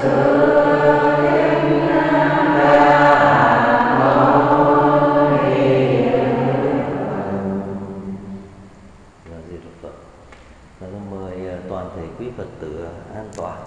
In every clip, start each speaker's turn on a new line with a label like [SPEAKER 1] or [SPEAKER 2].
[SPEAKER 1] Mời toàn thể quý Phật tử an toàn.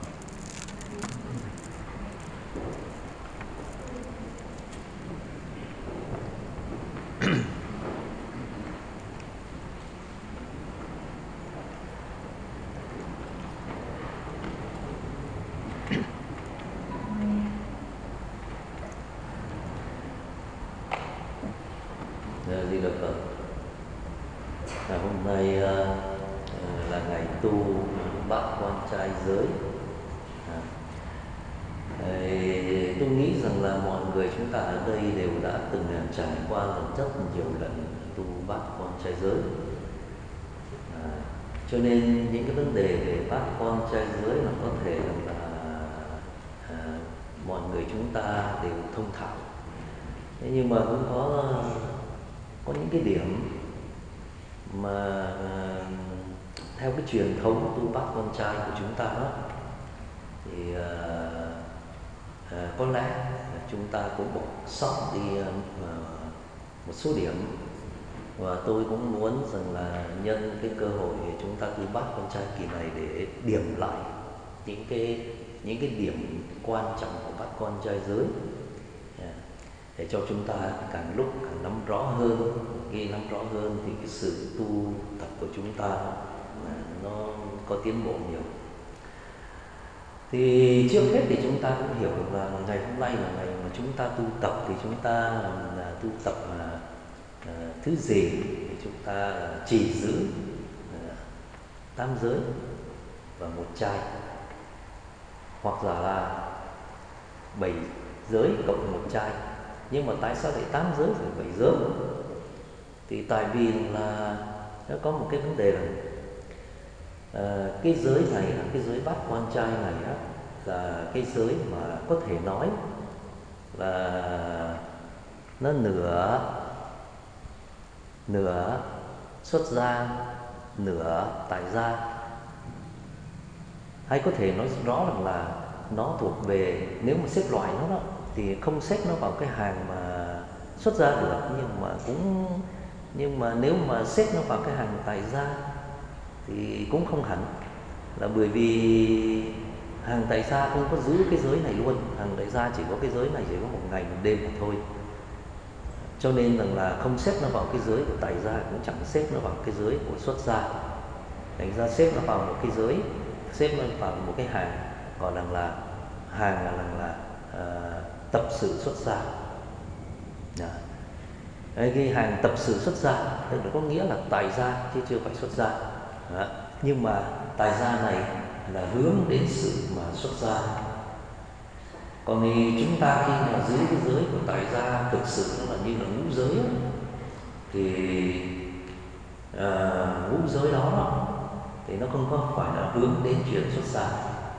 [SPEAKER 1] Di Đà Phật. Hôm nay là ngày tu bát quan trai giới. Tôi nghĩ rằng là mọi người chúng ta ở đây đều đã từng trải qua rất nhiều lần tu bát quan trai giới. Cho nên những cái vấn đề về bát quan trai giới là có thể là mọi người chúng ta đều thông thạo. Thế nhưng mà cũng có những cái điểm mà theo cái truyền thống tu bát quan trai của chúng ta đó, thì có lẽ chúng ta cũng bỏ sót đi một số điểm, và tôi cũng muốn rằng là nhân cái cơ hội chúng ta tu bát quan trai kỳ này để điểm lại những cái điểm quan trọng của bát quan trai giới, để cho chúng ta càng lúc càng nắm rõ hơn. Khi nắm rõ hơn thì cái sự tu tập của chúng ta nó có tiến bộ nhiều. Thì trước hết thì chúng ta cũng hiểu được là ngày hôm nay là ngày mà chúng ta tu tập, thì chúng ta là tu tập thứ gì? Thì chúng ta chỉ giữ 8 giới và 1 trai, hoặc giả là 7 giới cộng 1 trai. Nhưng mà tại sao lại 8 giới rồi 7 giới? Thì tại vì là nó có một cái vấn đề là cái giới này, cái giới bát quan trai này là cái giới mà có thể nói là nó nửa xuất gia, nửa tại gia. Hay có thể nói rõ rằng là nó thuộc về, nếu mà xếp loại nó đó, thì không xếp nó vào cái hàng mà xuất gia được, nhưng mà nếu mà xếp nó vào cái hàng tại gia thì cũng không hẳn, là bởi vì hàng tại gia không có giữ cái giới này luôn. Hàng tại gia chỉ có cái giới này, chỉ có 1 ngày 1 đêm mà thôi. Cho nên rằng là không xếp nó vào cái giới của tại gia, cũng chẳng xếp nó vào cái giới của xuất gia. Thành ra xếp nó vào một cái giới, xếp nó vào một cái hàng gọi là tập sự xuất gia. Cái hàng tập sự xuất gia tức là có nghĩa là tại gia chứ chưa phải xuất gia. Nhưng mà tại gia này là hướng đến sự mà xuất gia. Còn thì chúng ta khi mà giữ cái giới của tại gia thực sự nó là như là ngũ giới, thì ngũ giới đó thì nó không có phải là hướng đến chuyện xuất gia,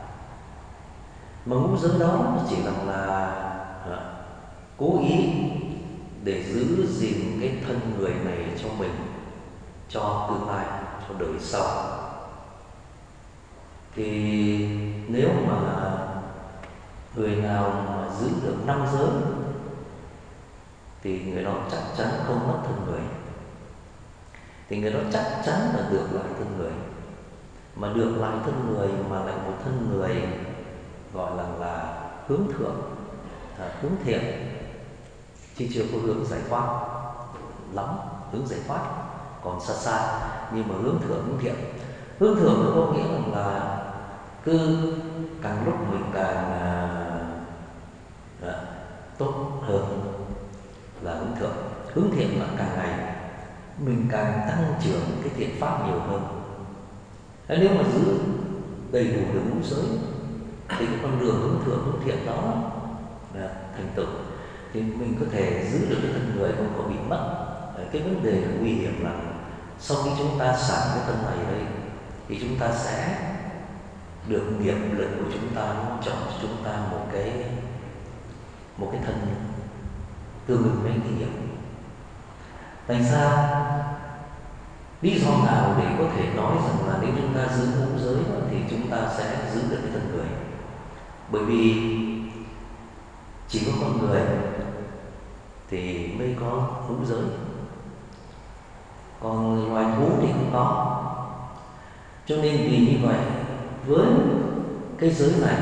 [SPEAKER 1] mà ngũ giới đó nó chỉ là cố ý để giữ gìn cái thân người này cho mình, cho tương lai, cho đời sau. Thì nếu mà người nào mà giữ được 5 giới thì người đó chắc chắn không mất thân người, thì người đó chắc chắn là được lại thân người. Mà được lại thân người mà lại một thân người gọi là hướng thượng, hướng thiện, chứ chưa có hướng giải thoát lắm. Hướng giải thoát còn xa xa, nhưng mà hướng thượng, hướng thiện. Hướng thượng nó có nghĩa là cứ càng lúc mình càng tốt hơn là hướng thượng. Hướng thiện là càng ngày mình càng tăng trưởng cái thiện pháp nhiều hơn. Nếu mà giữ đầy đủ được ngũ giới thì cái con đường hướng thượng, hướng thiện đó là thành tựu, thì mình có thể giữ được cái thân người không có bị mất. Cái vấn đề là nguy hiểm là sau khi chúng ta xả cái thân này đây thì chúng ta sẽ được nghiệp lực của chúng ta nó chọn cho chúng ta một cái thân tương ứng với cái nghiệp. Tại sao? Lý do nào để có thể nói rằng là nếu chúng ta giữ ngũ giới thì chúng ta sẽ giữ được cái thân người? Bởi vì chỉ có con người thì mới có ngũ giới, còn loài thú thì không có. Cho nên vì như vậy, với cái giới này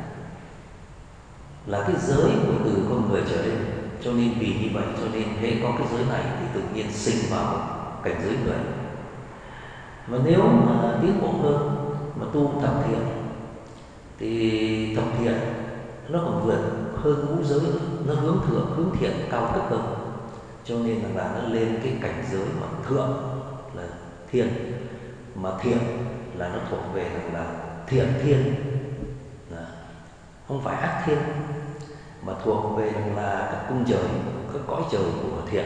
[SPEAKER 1] là cái giới của từ con người trở lên, cho nên vì như vậy cho nên hễ có cái giới này thì tự nhiên sinh vào cảnh giới người. Và nếu mà tiến bộ hơn mà tu thập thiện thì thập thiện nó còn vượt hơn ngũ giới, nó hướng thượng, hướng thiện cao cấp hơn, cho nên là nó lên cái cảnh giới mà thượng là thiên, mà thiện là nó thuộc về là thiện thiên, không phải ác thiên, mà thuộc về là các cung trời, các cõi trời của thiện.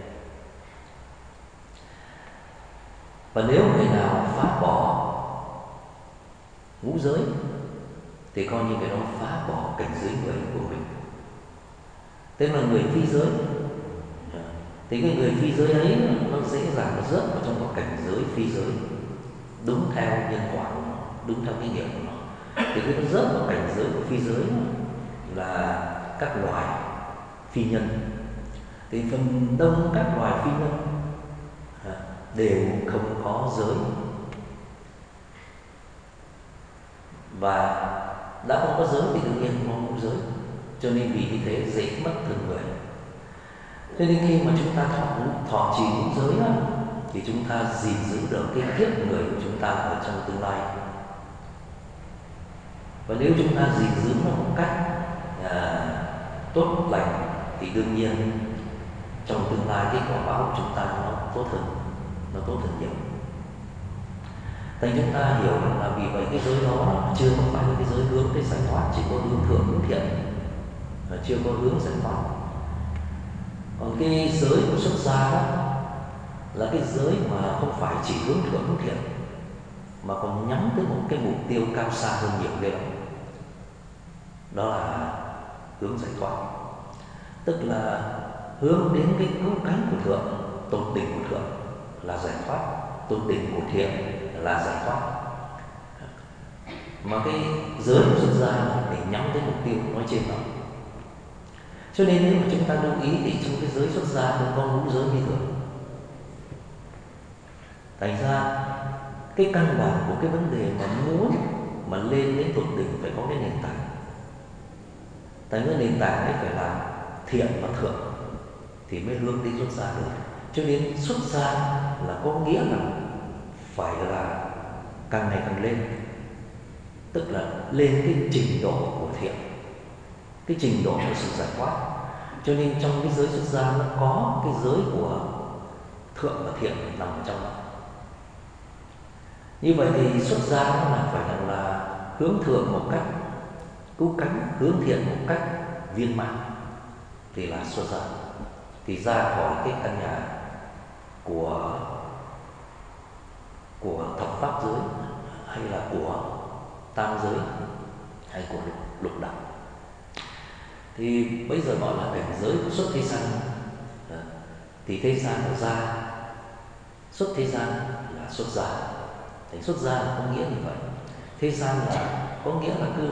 [SPEAKER 1] Và nếu người nào phá bỏ ngũ giới thì coi như cái đó phá bỏ cảnh giới người của mình, tức là người phi giới. Thì cái người phi giới ấy nó dễ dàng nó rớt vào trong cái cảnh giới phi giới, đúng theo nhân quả của nó, đúng theo cái nghiệp của nó. Thì cái nó rớt vào cảnh giới của phi giới là các loài phi nhân. Thì phần đông các loài phi nhân đều không có giới, và đã không có giới thì tự nhiên không có ngũ giới, cho nên vì như thế dễ mất thân người. Cho nên khi mà chúng ta thọ trì ngũ giới đó, thì chúng ta gìn giữ được cái kiếp người của chúng ta ở trong tương lai. Và nếu chúng ta gìn giữ nó một cách tốt lành thì đương nhiên trong tương lai cái quả báo của chúng ta nó tốt hơn nhiều. Thành chúng ta hiểu là vì vậy cái giới đó chưa có phải là cái giới hướng tới giải thoát, chỉ có hướng thượng hướng thiện, chưa có hướng giải thoát. Còn cái giới của xuất gia đó là cái giới mà không phải chỉ hướng thượng hướng thiện, mà còn nhắm tới một cái mục tiêu cao xa hơn nhiều cái đó là hướng giải thoát, tức là hướng đến cái cứu cánh của thượng, tột đỉnh của thượng là giải thoát, tột đỉnh của thiện là giải thoát. Mà cái giới của xuất gia để nhắm tới mục tiêu nói trên đó. Cho nên nếu mà chúng ta lưu ý thì trong cái giới xuất gia không có ngũ giới như thường. Thành ra cái căn bản của cái vấn đề mà muốn mà lên đến tột đỉnh phải có cái nền tảng. Tại cái nền tảng ấy phải là thiện và thượng thì mới hướng đến xuất gia được. Cho nên xuất gia là có nghĩa là phải là càng ngày càng lên, tức là lên cái trình độ của thiện, cái trình độ của sự giải thoát. Cho nên trong cái giới xuất gia nó có cái giới của thượng và thiện nằm ở trong đó. Như vậy thì xuất gia nó là phải là hướng thượng một cách cứu cánh, hướng thiện một cách viên mãn thì là xuất gia, thì ra khỏi cái căn nhà của thập pháp giới, hay là của tam giới, hay của lục đạo. Thì bây giờ gọi là cảnh giới của xuất thế gian. Thì thế gian là ra, xuất thế gian là xuất gia. Thì xuất gia là có nghĩa như vậy. Thế gian là có nghĩa là cứ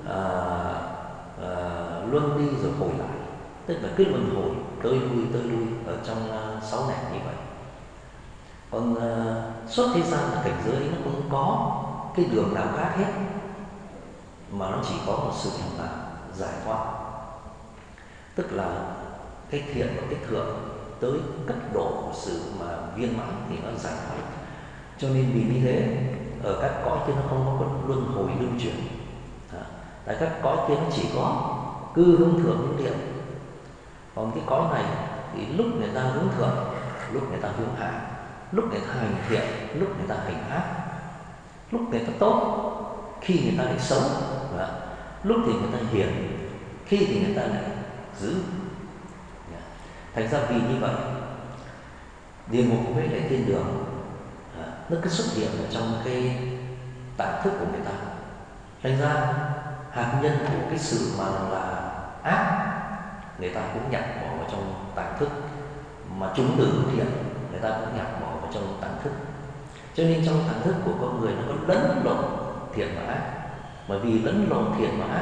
[SPEAKER 1] luân đi rồi hồi lại, tức là cứ luân hồi tới lui ở trong sáu nẻo như vậy. Còn xuất thế gian là cảnh giới nó không có cái đường nào khác hết, mà nó chỉ có một sự là giải thoát, tức là cái thiện và cái thượng tới cấp độ của sự mà viên mãn thì nó giải thoát. Cho nên vì như thế ở các cõi kia nó không có luân hồi lưu chuyển. Tại các cõi kia nó chỉ có cứ hướng thượng hướng thiện. Còn cái cõi này thì lúc người ta hướng thượng, lúc người ta hướng hạ, lúc người ta hành thiện, lúc người ta hành ác, lúc người ta tốt, khi người ta lại xấu, lúc thì người ta hiền, khi thì người ta lại dữ. Thành ra vì như vậy, địa ngục với lại thiên đường nó cứ xuất hiện ở trong cái tạng thức của người ta. Thành ra hạt nhân của cái sự mà là ác người ta cũng nhặt bỏ vào trong tạng thức, mà chúng từ thiện người ta cũng nhặt bỏ vào trong tạng thức. Cho nên trong tạng thức của con người nó có lẫn lộn thiện và ác. Bởi vì lẫn lộn thiện và ác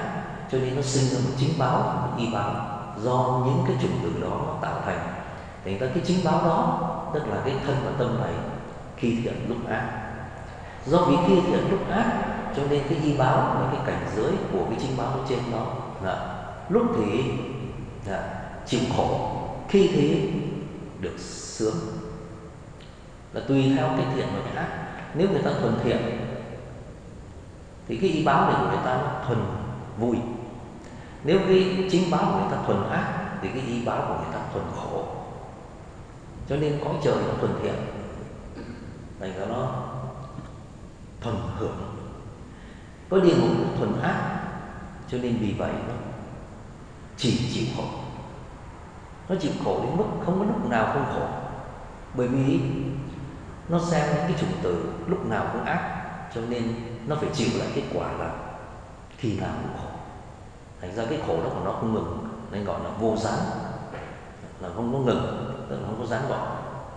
[SPEAKER 1] cho nên nó sinh ra một chính báo và một y báo do những cái chủng tử đó nó tạo thành. Thành ra cái chính báo đó tức là cái thân và tâm này khi thiện lúc ác. Do vì khi thiện lúc ác cho nên cái y báo và cái cảnh giới của cái chính báo ở trên đó là lúc thì chịu khổ, khi thì được sướng, là tùy theo cái thiện và cái ác. Nếu người ta thuần thiện thì cái y báo này của người ta nó thuần vui. Nếu cái chính báo của người ta thuần ác thì cái y báo của người ta thuần khổ. Cho nên cõi trời nó thuần thiện thành ra nó thuần hưởng. Có địa ngục thuần ác cho nên vì vậy nó chỉ chịu khổ. Nó chịu khổ đến mức không có lúc nào không khổ. Bởi vì nó xem những cái chủng tử lúc nào cũng ác, cho nên nó phải chịu lại kết quả là khi nào cũng khổ. Thành ra cái khổ đó của nó không ngừng, nên gọi là vô gián, là không có ngừng, tức là không có gián đoạn.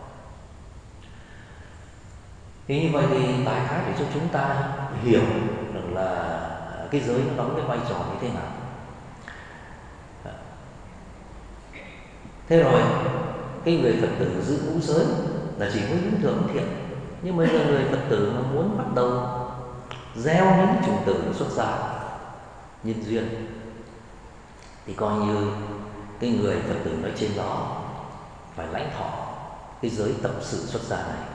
[SPEAKER 1] Thì như vậy thì đại khái để cho chúng ta hiểu được là cái giới nó đóng cái vai trò như thế nào. Thế rồi cái người Phật tử giữ ngũ giới là chỉ muốn hướng thượng thiện, nhưng bây giờ người Phật tử mà muốn bắt đầu gieo những chủng tử xuất gia nhân duyên thì coi như cái người Phật tử nói trên đó phải lãnh thọ cái giới tập sự xuất gia này.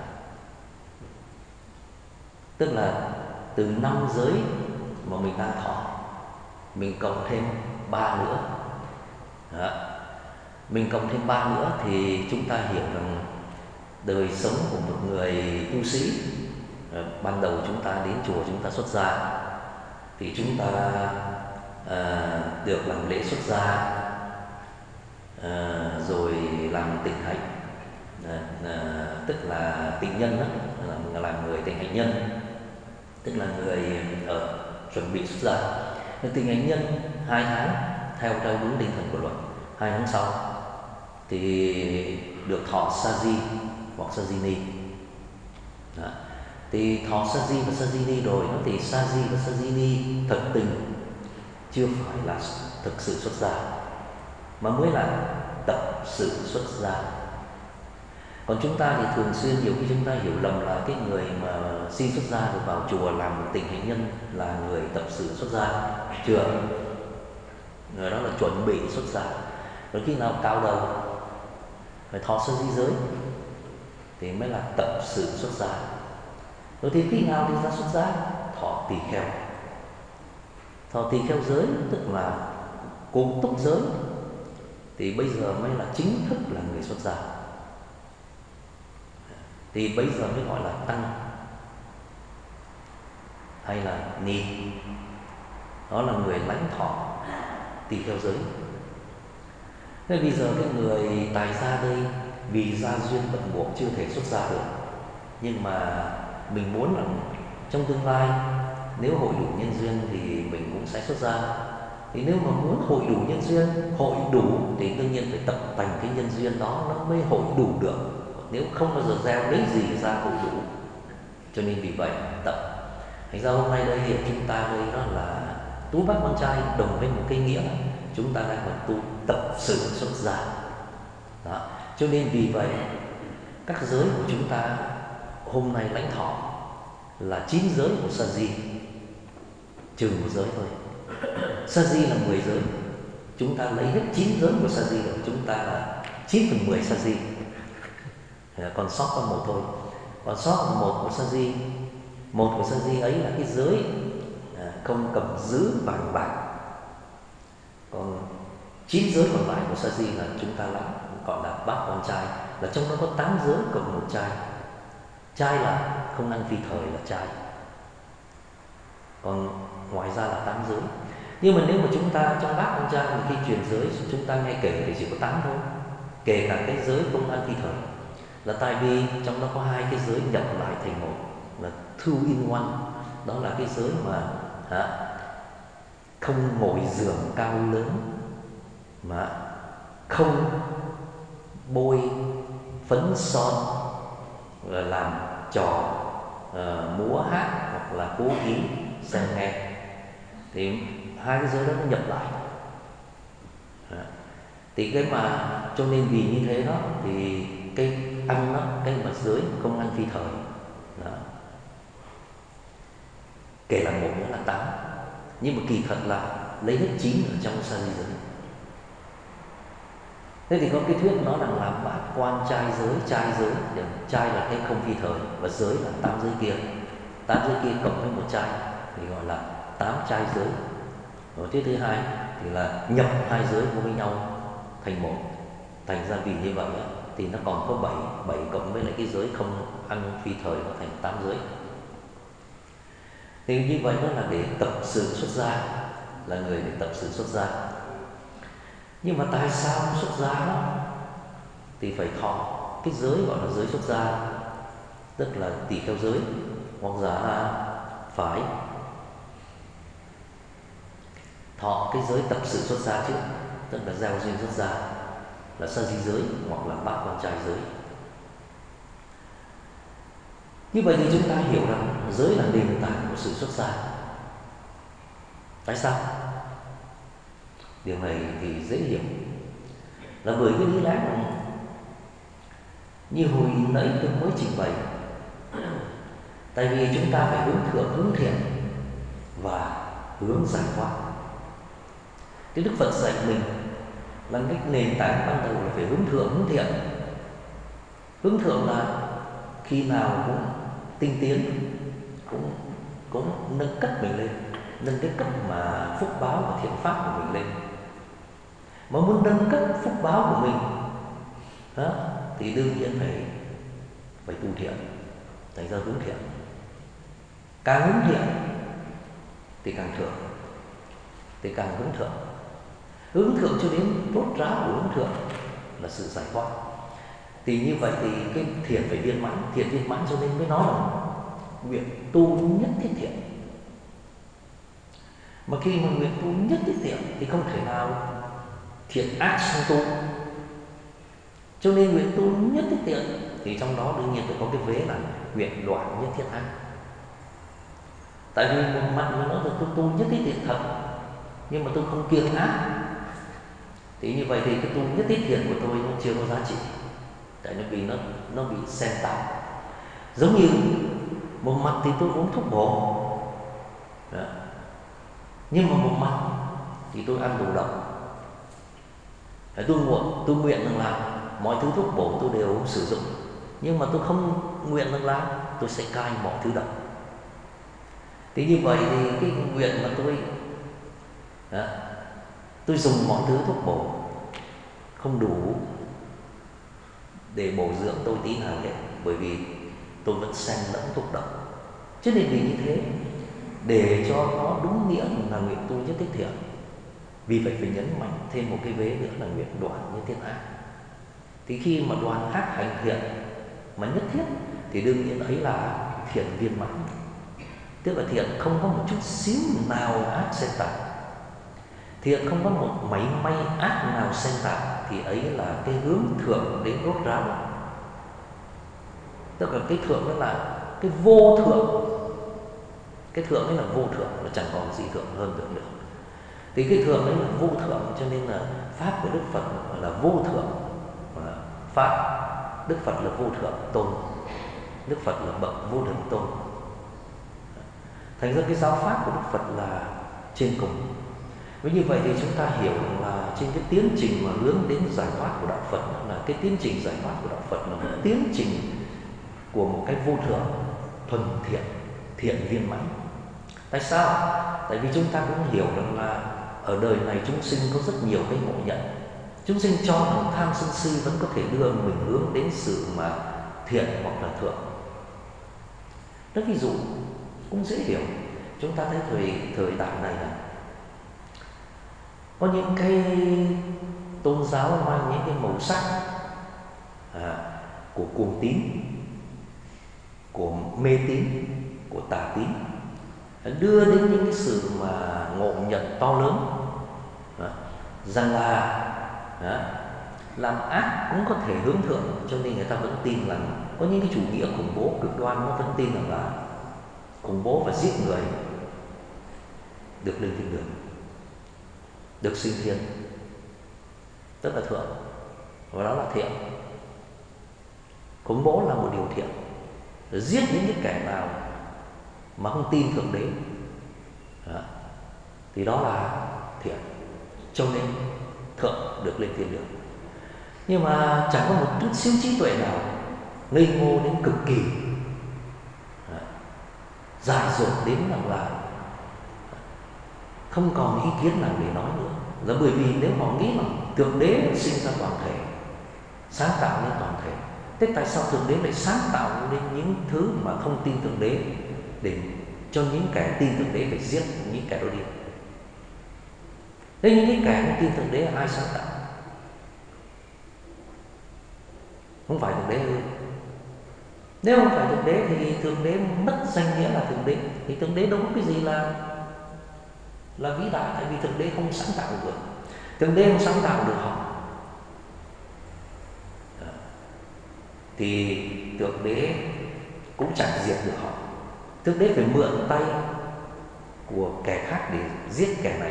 [SPEAKER 1] Tức là từ 5 giới mà mình đang thọ, mình cộng thêm 3 nữa. Đó. Mình cộng thêm 3 nữa thì chúng ta hiểu rằng đời sống của một người tu sĩ, ban đầu chúng ta đến chùa chúng ta xuất gia thì chúng ta được làm lễ xuất gia, rồi làm tịnh hạnh, tức là tịnh nhân đó, là làm người tịnh hạnh nhân, tức là người chuẩn bị xuất gia. Tịnh hạnh nhân 2 tháng theo đúng tinh thần của luật. 2 tháng sau thì được thọ sa di hoặc sa di ni. Đó. Thì thọ sa di và sa di ni rồi nó thì sa di và sa di ni thật tình chưa phải là thực sự xuất gia, mà mới là tập sự xuất gia. Còn chúng ta thì thường xuyên nhiều khi chúng ta hiểu lầm là cái người mà xin xuất gia được vào chùa làm tịnh hạnh nhân là người tập sự xuất gia. Chưa, người đó là chuẩn bị xuất gia. Rồi khi nào cao đầu phải thọ sơ di giới thì mới là tập sự xuất gia. Rồi thì khi nào thì ra xuất gia? Thọ tỳ kheo. Thọ tỳ kheo giới tức là cùng túc giới thì bây giờ mới là chính thức là người xuất gia. Thì bây giờ mới gọi là tăng hay là ni. Đó là người lãnh thọ tỳ kheo giới. Thế bây giờ cái người tài gia đây vì gia duyên bận buộc chưa thể xuất gia được, nhưng mà mình muốn là trong tương lai nếu hội đủ nhân duyên thì mình cũng sẽ xuất gia. Thì nếu mà muốn hội đủ nhân duyên, hội đủ thì đương nhiên phải tập thành cái nhân duyên đó nó mới hội đủ được. Nếu không bao giờ gieo lấy gì ra hội đủ. Cho nên vì vậy tập. Thành ra hôm nay đây hiện chúng ta đây đó là tú bắt con trai đồng với một cái nghĩa là chúng ta đang tu tập sự xuất gia. Đó. Cho nên vì vậy các giới của chúng ta hôm nay lãnh thọ là 9 giới của sa di, trừ một giới thôi. Sa di là 10 giới, chúng ta lấy hết 9 giới của sa di rồi, chúng ta là 9/10 sa di, còn sót có một thôi. Còn sót một của sa di, một của sa di ấy là cái giới không cầm giữ vàng bạc. Còn 9 giới còn lại của sa di là chúng ta lãnh, gọi là bát quan trai, là trong đó có 8 giới cộng một trai. Trai là không ăn phi thời là trai, còn ngoài ra là 8 giới. Nhưng mà nếu mà chúng ta trong bát quan trai thì khi truyền giới chúng ta nghe kể thì chỉ có 8 thôi, kể cả cái giới không ăn phi thời, là tại vì trong đó có 2 cái giới nhập lại thành một, là two in one. Đó là cái giới mà không ngồi giường cao lớn, mà không bôi phấn son làm trò múa hát hoặc là cố ý xem nghe. Thì hai cái giới đó nó nhập lại. Thì cái mà cho nên vì như thế đó thì cái ăn đó, cái mà giới không ăn phi thời đó, kể là một nữa là 8, nhưng mà kỳ thật là lấy hết 9 ở trong sa di giới. Thế thì có cái thuyết nói rằng là bát quan trai giới, trai là cái không phi thời và giới là 8 giới kia, 8 giới kia cộng với một trai thì gọi là 8 trai giới. Rồi thuyết thứ hai thì là nhập hai giới với nhau thành một, thành ra vì như vậy thì nó còn có 7 cộng với lại cái giới không ăn phi thời nó thành 8 giới. Thì như vậy đó là để tập sự xuất gia, là người để tập sự xuất gia. Nhưng mà tại sao xuất gia đó thì phải thọ cái giới gọi là giới xuất gia, tức là tỳ kheo giới, hoặc giả là phải thọ cái giới tập sự xuất gia trước, tức là gieo duyên xuất gia, là sa di giới hoặc là bát quan trai giới. Như vậy thì chúng ta hiểu rằng giới là nền tảng của sự xuất gia. Tại sao? Điều này thì dễ hiểu, là bởi cái lý lẽ này như hồi nãy tôi mới trình bày. Tại vì chúng ta phải hướng thượng, hướng thiện và hướng giải thoát. Cái Đức Phật dạy mình là cái nền tảng ban đầu là phải hướng thượng, hướng thiện. Hướng thượng là khi nào cũng tinh tiến, cũng nâng cấp mình lên, nâng cái cấp mà phúc báo và thiện pháp của mình lên. Mà muốn nâng cấp phúc báo của mình đó, thì đương nhiên phải tu thiện, thành ra hướng thiện. Càng hướng thiện thì càng thượng, thì càng hướng thượng. Hướng thượng cho đến rốt ráo của hướng thượng là sự giải thoát. Thì như vậy thì cái thiện phải viên mãn, thiện viên mãn cho nên mới nói là nguyện tu nhất thiết thiện. Mà khi mà nguyện tu nhất thiết thiện thì không thể nào thiện ác song tu. Cho nên nguyện tu nhất thiết thiện thì trong đó đương nhiên phải có cái vế là nguyện đoạn nhất thiết ác. Tại vì một mặt mình nói là tôi tu nhất thiết thiện thật, nhưng mà tôi không kiêng ác, thì như vậy thì cái tu nhất thiết thiện của tôi nó chưa có giá trị. Tại vì nó bị xen tạp. Giống như một mặt thì tôi uống thuốc bổ đó, nhưng mà một mặt thì tôi ăn đồ độc. Tôi nguyện rằng là mọi thứ thuốc bổ tôi đều sử dụng, nhưng mà tôi không nguyện rằng là tôi sẽ cai mọi thứ độc. Thì như vậy thì cái nguyện mà tôi dùng mọi thứ thuốc bổ không đủ để bổ dưỡng tôi tí nào hết, bởi vì tôi vẫn xen lẫn thuốc độc. Cho nên vì như thế, để cho nó đúng nghĩa là nguyện tu nhất thiết thiện, vì vậy phải nhấn mạnh thêm một cái vế nữa là nguyện đoạn nhất thiết ác. Thì khi mà đoạn ác hành thiện mà nhất thiết thì đương nhiên ấy là thiện viên mãn, tức là thiện không có một chút xíu nào ác xen tạp, thiện không có một mảy may ác nào xen tạp, thì ấy là cái hướng thượng đến rốt ráo. Tức là cái thượng đó là cái vô thượng, cái thượng ấy là vô thượng, là chẳng còn gì thượng hơn được nữa. Thì cái thượng ấy là vô thượng, cho nên là pháp của Đức Phật là vô thượng pháp. Đức Phật là vô thượng tôn, Đức Phật là bậc vô thượng tôn. Thành ra cái giáo pháp của Đức Phật là trên cùng. Với như vậy thì chúng ta hiểu là trên cái tiến trình mà hướng đến giải thoát của đạo Phật, là cái tiến trình giải thoát của đạo Phật là một tiến trình của một cái vô thượng thuần thiện, thiện viên mãn. Tại sao? Tại vì chúng ta cũng hiểu rằng là ở đời này chúng sinh có rất nhiều cái ngộ nhận. Chúng sinh cho rằng tham sân si vẫn có thể đưa mình hướng đến sự mà thiện hoặc là thượng. Đó, ví dụ cũng dễ hiểu. Chúng ta thấy thời đại này có những cái tôn giáo mang những cái màu sắc của cuồng tín, của mê tín, của tà tín, đưa đến những cái sự mà ngộ nhận to lớn rằng là làm ác cũng có thể hướng thượng. Cho nên người ta vẫn tin rằng có những cái chủ nghĩa khủng bố cực đoan, nó vẫn tin rằng là khủng bố và giết người được lên thiên đường. được sinh thiên, tức là thượng, và đó là thiện. Khủng bố là một điều thiện, giết những cái kẻ nào mà không tin thượng đế đó, thì đó là thiện, cho nên thượng được lên thiên đường. Nhưng mà chẳng có một chút xíu trí tuệ nào, ngây ngô đến cực kỳ, dại dột đến là không còn ý kiến nào để nói nữa. Là bởi vì nếu họ nghĩ rằng thượng đế sinh ra toàn thể, sáng tạo nên toàn thể, thế tại sao thượng đế lại sáng tạo nên những thứ mà không tin thượng đế, để cho những kẻ tin thượng đế phải giết những kẻ đó đi? Thế những cái kẻ không tin thượng đế là ai sáng tạo? Không phải thượng đế ư? Nếu không phải thượng đế thì thượng đế mất danh nghĩa là thượng đế, thì thượng đế đâu có cái gì là vĩ đại, tại vì thượng đế không sáng tạo được. Thượng đế không sáng tạo được họ, thì thượng đế cũng chẳng diệt được họ. Thượng đế phải mượn tay của kẻ khác để giết kẻ này.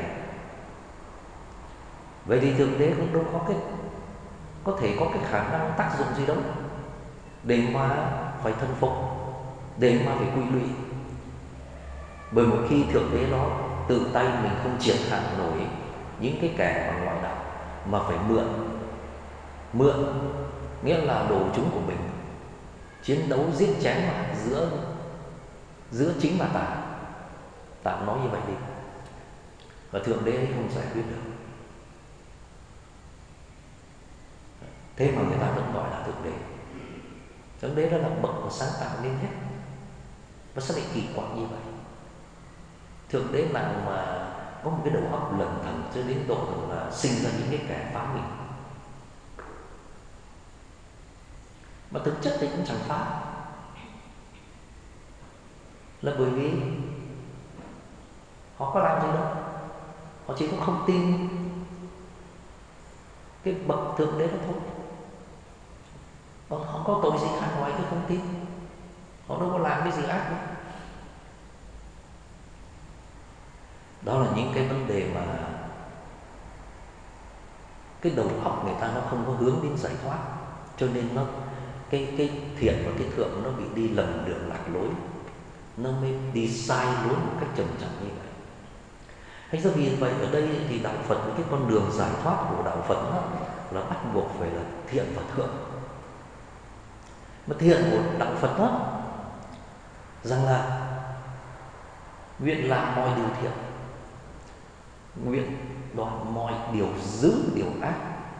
[SPEAKER 1] Vậy thì thượng đế cũng đâu có thể có cái khả năng tác dụng gì đâu để mà phải thân phục, để mà phải quy lụy. Bởi một khi thượng đế đó tự tay mình không triệt hạ nổi những cái kẻ mà ngoại đạo, mà phải mượn nghĩa là đồ chúng của mình, chiến đấu giết chém giữa chính và tà, tạm nói như vậy đi, và thượng đế không giải quyết được. Thế mà người ta vẫn gọi là thượng đế. Thượng đế đó là bậc của sáng tạo nên hết. Và sao lại kỳ quặc như vậy? Thượng đế nào mà có một cái đầu óc lần thần cho đến độ là sinh ra những cái kẻ phá mình, mà thực chất thì cũng chẳng phá, là bởi vì họ có làm gì đâu, họ chỉ có không tin cái bậc thượng đế đó thôi. Còn họ có tội gì khác ngoài cái không tin? Họ đâu có làm cái gì ác đâu. Đó là những cái vấn đề mà cái đầu óc người ta nó không có hướng đến giải thoát, cho nên nó cái thiện và cái thượng nó bị đi lầm đường lạc lối, nó mới đi sai lối một cách trầm trọng như vậy. Thành ra vì vậy ở đây thì đạo Phật, cái con đường giải thoát của đạo Phật đó, là bắt buộc phải là thiện và thượng. Mà thiện của đạo Phật đó rằng là nguyện làm mọi điều thiện, nguyện đoạn mọi điều dữ điều ác,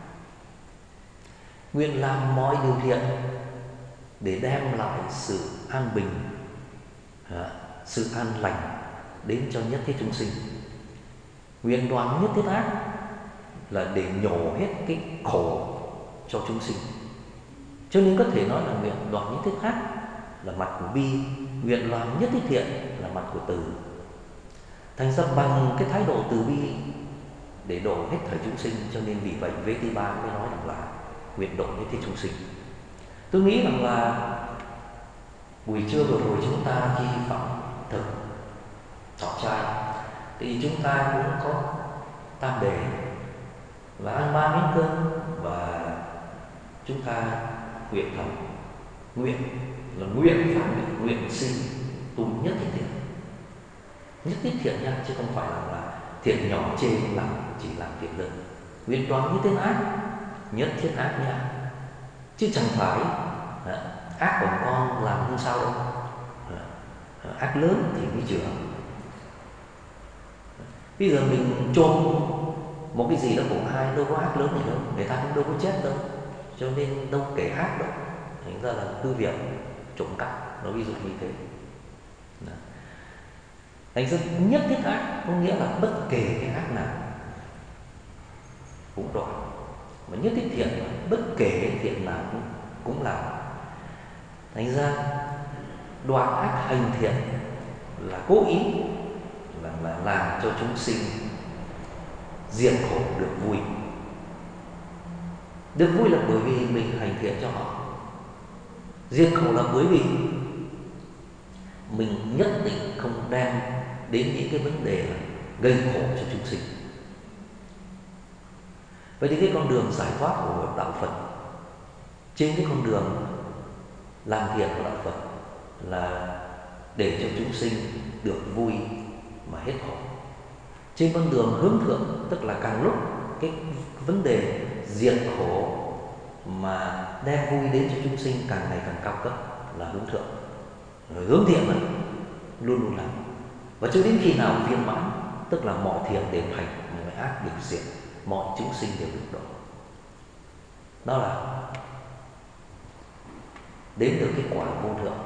[SPEAKER 1] nguyện làm mọi điều thiện để đem lại sự an bình, sự an lành đến cho nhất thiết chúng sinh. Nguyện đoạn nhất thiết ác là để nhổ hết cái khổ cho chúng sinh. Cho nên có thể nói là nguyện đoạn nhất thiết ác là mặt của bi, nguyện làm nhất thiết thiện là mặt của từ. Thành ra bằng cái thái độ từ bi để độ hết thảy chúng sinh, cho nên vì vậy Vế Tí Ba mới nói rằng là nguyện độ nhất thiết chúng sinh. Tôi nghĩ rằng là buổi trưa vừa rồi chúng ta khi phỏng thực trò trai thì chúng ta cũng có tam đề và ăn 3 miếng cơm, và chúng ta nguyện thầm, nguyện là nguyện phải nguyện sinh tu nhất thiết thiện, nhất thiết thiện nha, chứ không phải là thiện nhỏ chê làm chỉ làm thiện lớn. Nguyện đoán như thế ác, nhất thiết ác nha, chứ chẳng phải ác của con làm không sao đâu, ác lớn thì mới chữa. Bây giờ mình trộm một cái gì đó của ai đâu có ác lớn gì đâu, người ta cũng đâu có chết đâu, cho nên đâu kể ác đâu. Thành ra là cứ việc trộm cắp, nó ví dụ như thế. Thành ra nhất thiết ác có nghĩa là bất kể cái ác nào cũng đoạn, mà nhất thiết thiện là bất kể cái thiện nào cũng làm. Thành ra đoạn ác hành thiện là cố ý, là làm cho chúng sinh diệt khổ được vui. Được vui là bởi vì mình hành thiện cho họ, diệt khổ là bởi vì mình nhất định không đem đến những cái vấn đề gây khổ cho chúng sinh. Vậy thì cái con đường giải thoát của đạo Phật, trên cái con đường làm thiện của đạo Phật là để cho chúng sinh được vui mà hết khổ. Trên con đường hướng thượng, tức là càng lúc cái vấn đề diệt khổ mà đem vui đến cho chúng sinh càng ngày càng cao cấp là hướng thượng. Rồi hướng thiện là luôn luôn làm. Và cho đến khi nào viên mãn, tức là mọi thiện đều thành, mọi ác đều diệt, mọi chúng sinh đều được độ. Đó là đến được cái quả vô thượng,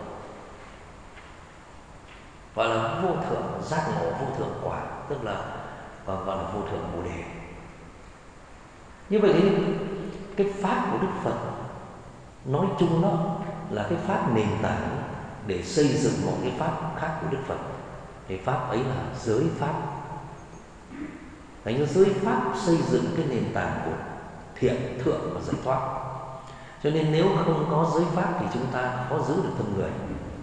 [SPEAKER 1] gọi là vô thượng giác ngộ, vô thượng quả, tức là còn gọi là vô thượng bồ đề. Như vậy thì cái pháp của Đức Phật nói chung nó là cái pháp nền tảng để xây dựng một cái pháp khác của Đức Phật. Thì pháp ấy là giới pháp. Thành ra giới pháp xây dựng cái nền tảng của thiện, thượng và giải thoát. Cho nên nếu không có giới pháp thì chúng ta khó giữ được thân người.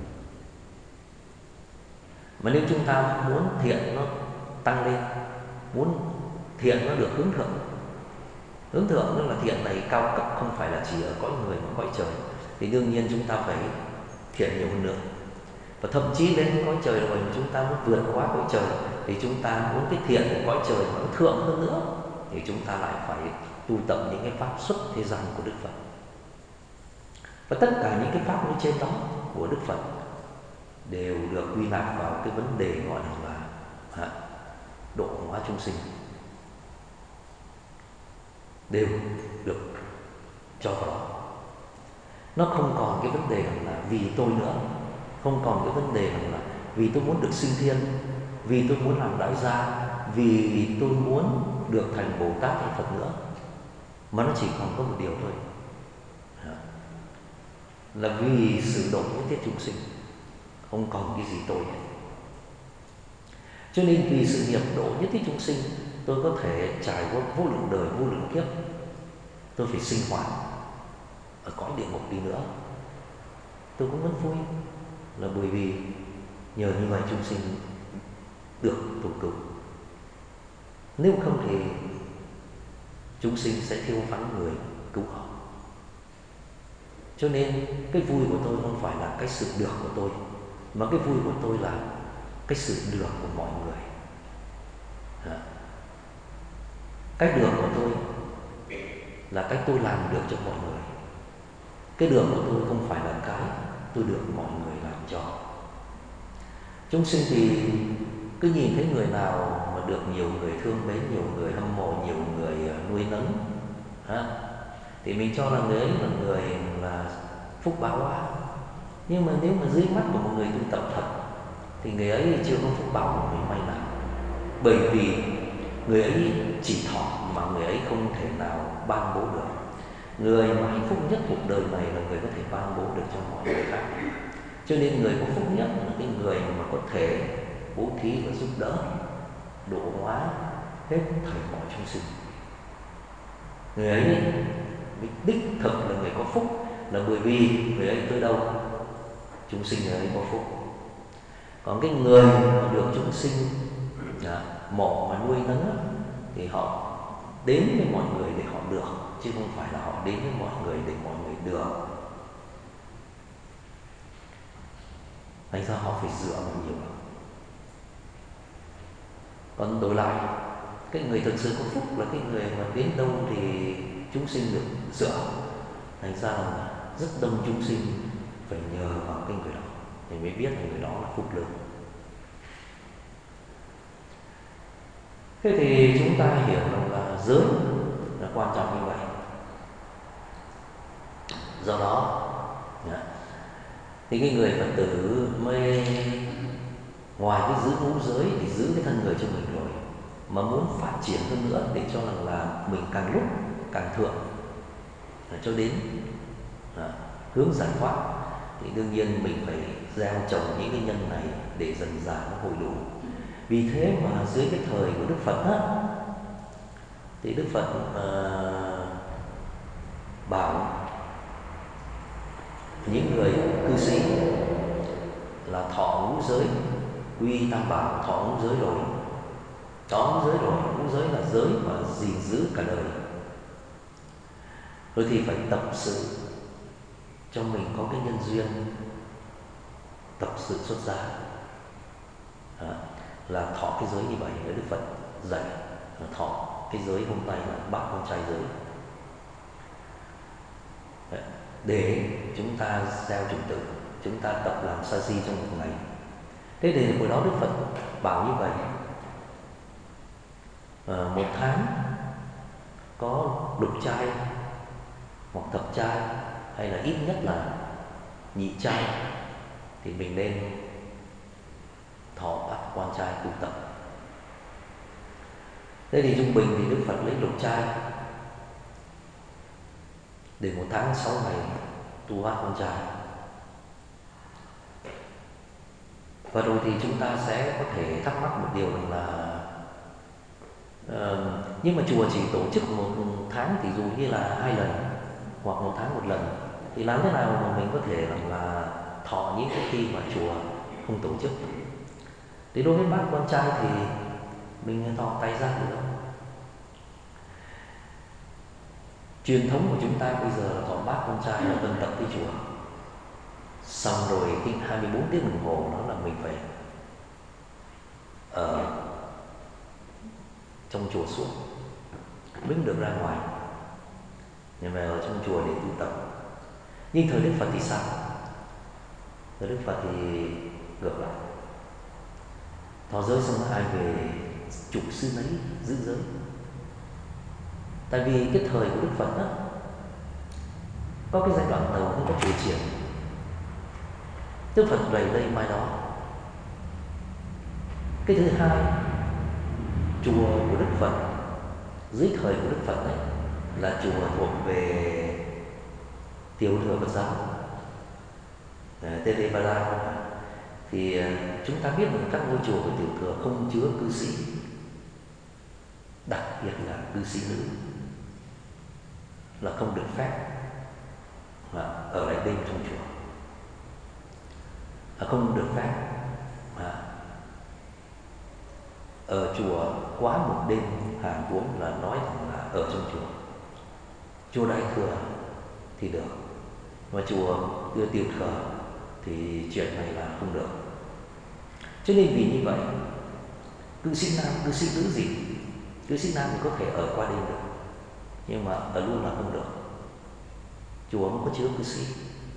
[SPEAKER 1] Mà nếu chúng ta muốn thiện nó tăng lên, muốn thiện nó được hướng thượng, hướng thượng tức là thiện này cao cấp, không phải là chỉ ở cõi người mà cõi trời, thì đương nhiên chúng ta phải thiện nhiều hơn nữa. Và thậm chí lên cõi trời rồi mà chúng ta muốn vượt qua cõi trời, thì chúng ta muốn cái thiện của cõi trời mà nó thượng hơn nữa, thì chúng ta lại phải tu tập những cái pháp xuất thế gian của Đức Phật. Và tất cả những cái pháp nói trên đó của Đức Phật đều được quy nạp vào cái vấn đề gọi là độ hóa chúng sinh, đều được cho vào đó. Nó không còn cái vấn đề là vì tôi nữa, không còn cái vấn đề là vì tôi muốn được sinh thiên, vì tôi muốn làm đại gia, vì tôi muốn được thành Bồ Tát hay Phật nữa, mà nó chỉ còn có một điều thôi, là vì sự độ nhất thiết chúng sinh, không còn cái gì tôi hết. Cho nên vì sự nghiệp độ nhất thiết chúng sinh, tôi có thể trải qua vô lượng đời, vô lượng kiếp, tôi phải sinh hoạt ở cõi địa ngục đi nữa, tôi cũng vẫn vui, là bởi vì nhờ như vậy chúng sinh được tu cứu. Nếu không thì chúng sinh sẽ thiêu vắng người cứu họ. Cho nên cái vui của tôi không phải là cái sự được của tôi, mà cái vui của tôi là cái sự được của mọi người. Cái được của tôi là cái tôi làm được cho mọi người. Cái được của tôi không phải là cái tôi được mọi người làm cho. Chúng sinh thì cứ nhìn thấy người nào mà được nhiều người thương mến, nhiều người hâm mộ, nhiều người nuôi nấng, thì mình cho là người ấy là người là phúc báo quá. Nhưng mà nếu mà dưới mắt của một người tu tập thật thì người ấy chưa có phúc báo của người may mắn. Bởi vì người ấy chỉ thọ mà người ấy không thể nào ban bố được. Người mà hạnh phúc nhất cuộc đời này là người có thể ban bố được cho mọi người khác. Cho nên người có phúc nhất là cái người mà có thể bố thí và giúp đỡ, độ hóa hết thảy mọi chúng sinh. Người ấy mới đích thực là người có phúc, là bởi vì người ấy tới đâu chúng sinh người ấy có phúc. Còn cái người mà được chúng sinh mộ mà nuôi nấng thì họ đến với mọi người để họ được, chứ không phải là họ đến với mọi người để mọi người được. Thành ra họ phải dựa vào nhiều lắm. Còn đổi lại, cái người thực sự có phúc là cái người mà đến đâu thì chúng sinh được dựa. Thành ra là rất đông chúng sinh phải nhờ vào cái người đó thì mới biết là người đó là phúc lớn. Thế thì chúng ta hiểu rằng là giới là quan trọng như vậy. Do đó thì cái người Phật tử mới ngoài cái giữ ngũ giới thì giữ cái thân người cho mình rồi, mà muốn phát triển hơn nữa để cho rằng là mình càng lúc càng thượng, cho đến hướng giải thoát, thì đương nhiên mình phải gieo trồng những cái nhân này để dần dà nó hồi đủ. Vì thế mà dưới cái thời của Đức Phật thì Đức Phật bảo những người cư sĩ là thọ ngũ giới, quy tam bảo, thọ ngũ giới rồi, ngũ giới là giới mà gìn giữ cả đời, Rồi thì phải tập sự cho mình có cái nhân duyên tập sự xuất gia, là thọ cái giới như vậy. Đức Phật dạy là thọ cái giới hôm nay là bát quan trai giới, để chúng ta gieo chủng tử, chúng ta tập làm sa di trong một ngày. Thế thì hồi đó Đức Phật bảo như vậy, một tháng có lục trai hoặc thập trai, hay là ít nhất là nhị trai, thì mình nên thọ bát quan trai tu tập. Thế thì trung bình thì Đức Phật lấy lục trai để một tháng 6 ngày tu bát quan trai. Và rồi thì chúng ta sẽ có thể thắc mắc một điều là nhưng mà chùa chỉ tổ chức một tháng thì dù như là 2 lần hoặc một tháng 1 lần, thì làm thế nào mà mình có thể là thọ những cái khi mà chùa không tổ chức? Thì đối với bát quan trai thì mình thọ tại gia được không? Truyền thống của chúng ta bây giờ là thọ bát quan trai là tân tập tới chùa, xong rồi cái 24 tiếng đồng hồ đó là mình phải ở trong chùa suốt, mình được ra ngoài, nhưng mà ở trong chùa để tu tập. Nhưng thời Đức Phật thì sao? Thời Đức Phật thì ngược lại, thọ giới xong ai về trụ sư nấy giữ giới. Tại vì cái thời của Đức Phật đó, có cái giai đoạn đầu không có chùa chiền, Đức Phật rầy đây mai đó. Cái thứ hai, chùa của Đức Phật dưới thời của Đức Phật ấy, là chùa thuộc về tiểu thừa Phật giáo, Theravada. Thì chúng ta biết được các ngôi chùa của tiểu thừa không chứa cư sĩ, đặc biệt là cư sĩ nữ là không được phép ở lại đêm trong chùa, không được phép ở chùa quá một đêm hàng uống, là nói rằng là ở trong chùa. Chùa Đại Thừa thì được, mà chùa đưa tiểu thừa thì chuyện này là không được. Cho nên vì như vậy, cư sĩ nam, cư sĩ nữ gì, cư sĩ nam thì có thể ở qua đêm được, nhưng mà ở luôn là không được. Chùa không có chứa cư sĩ.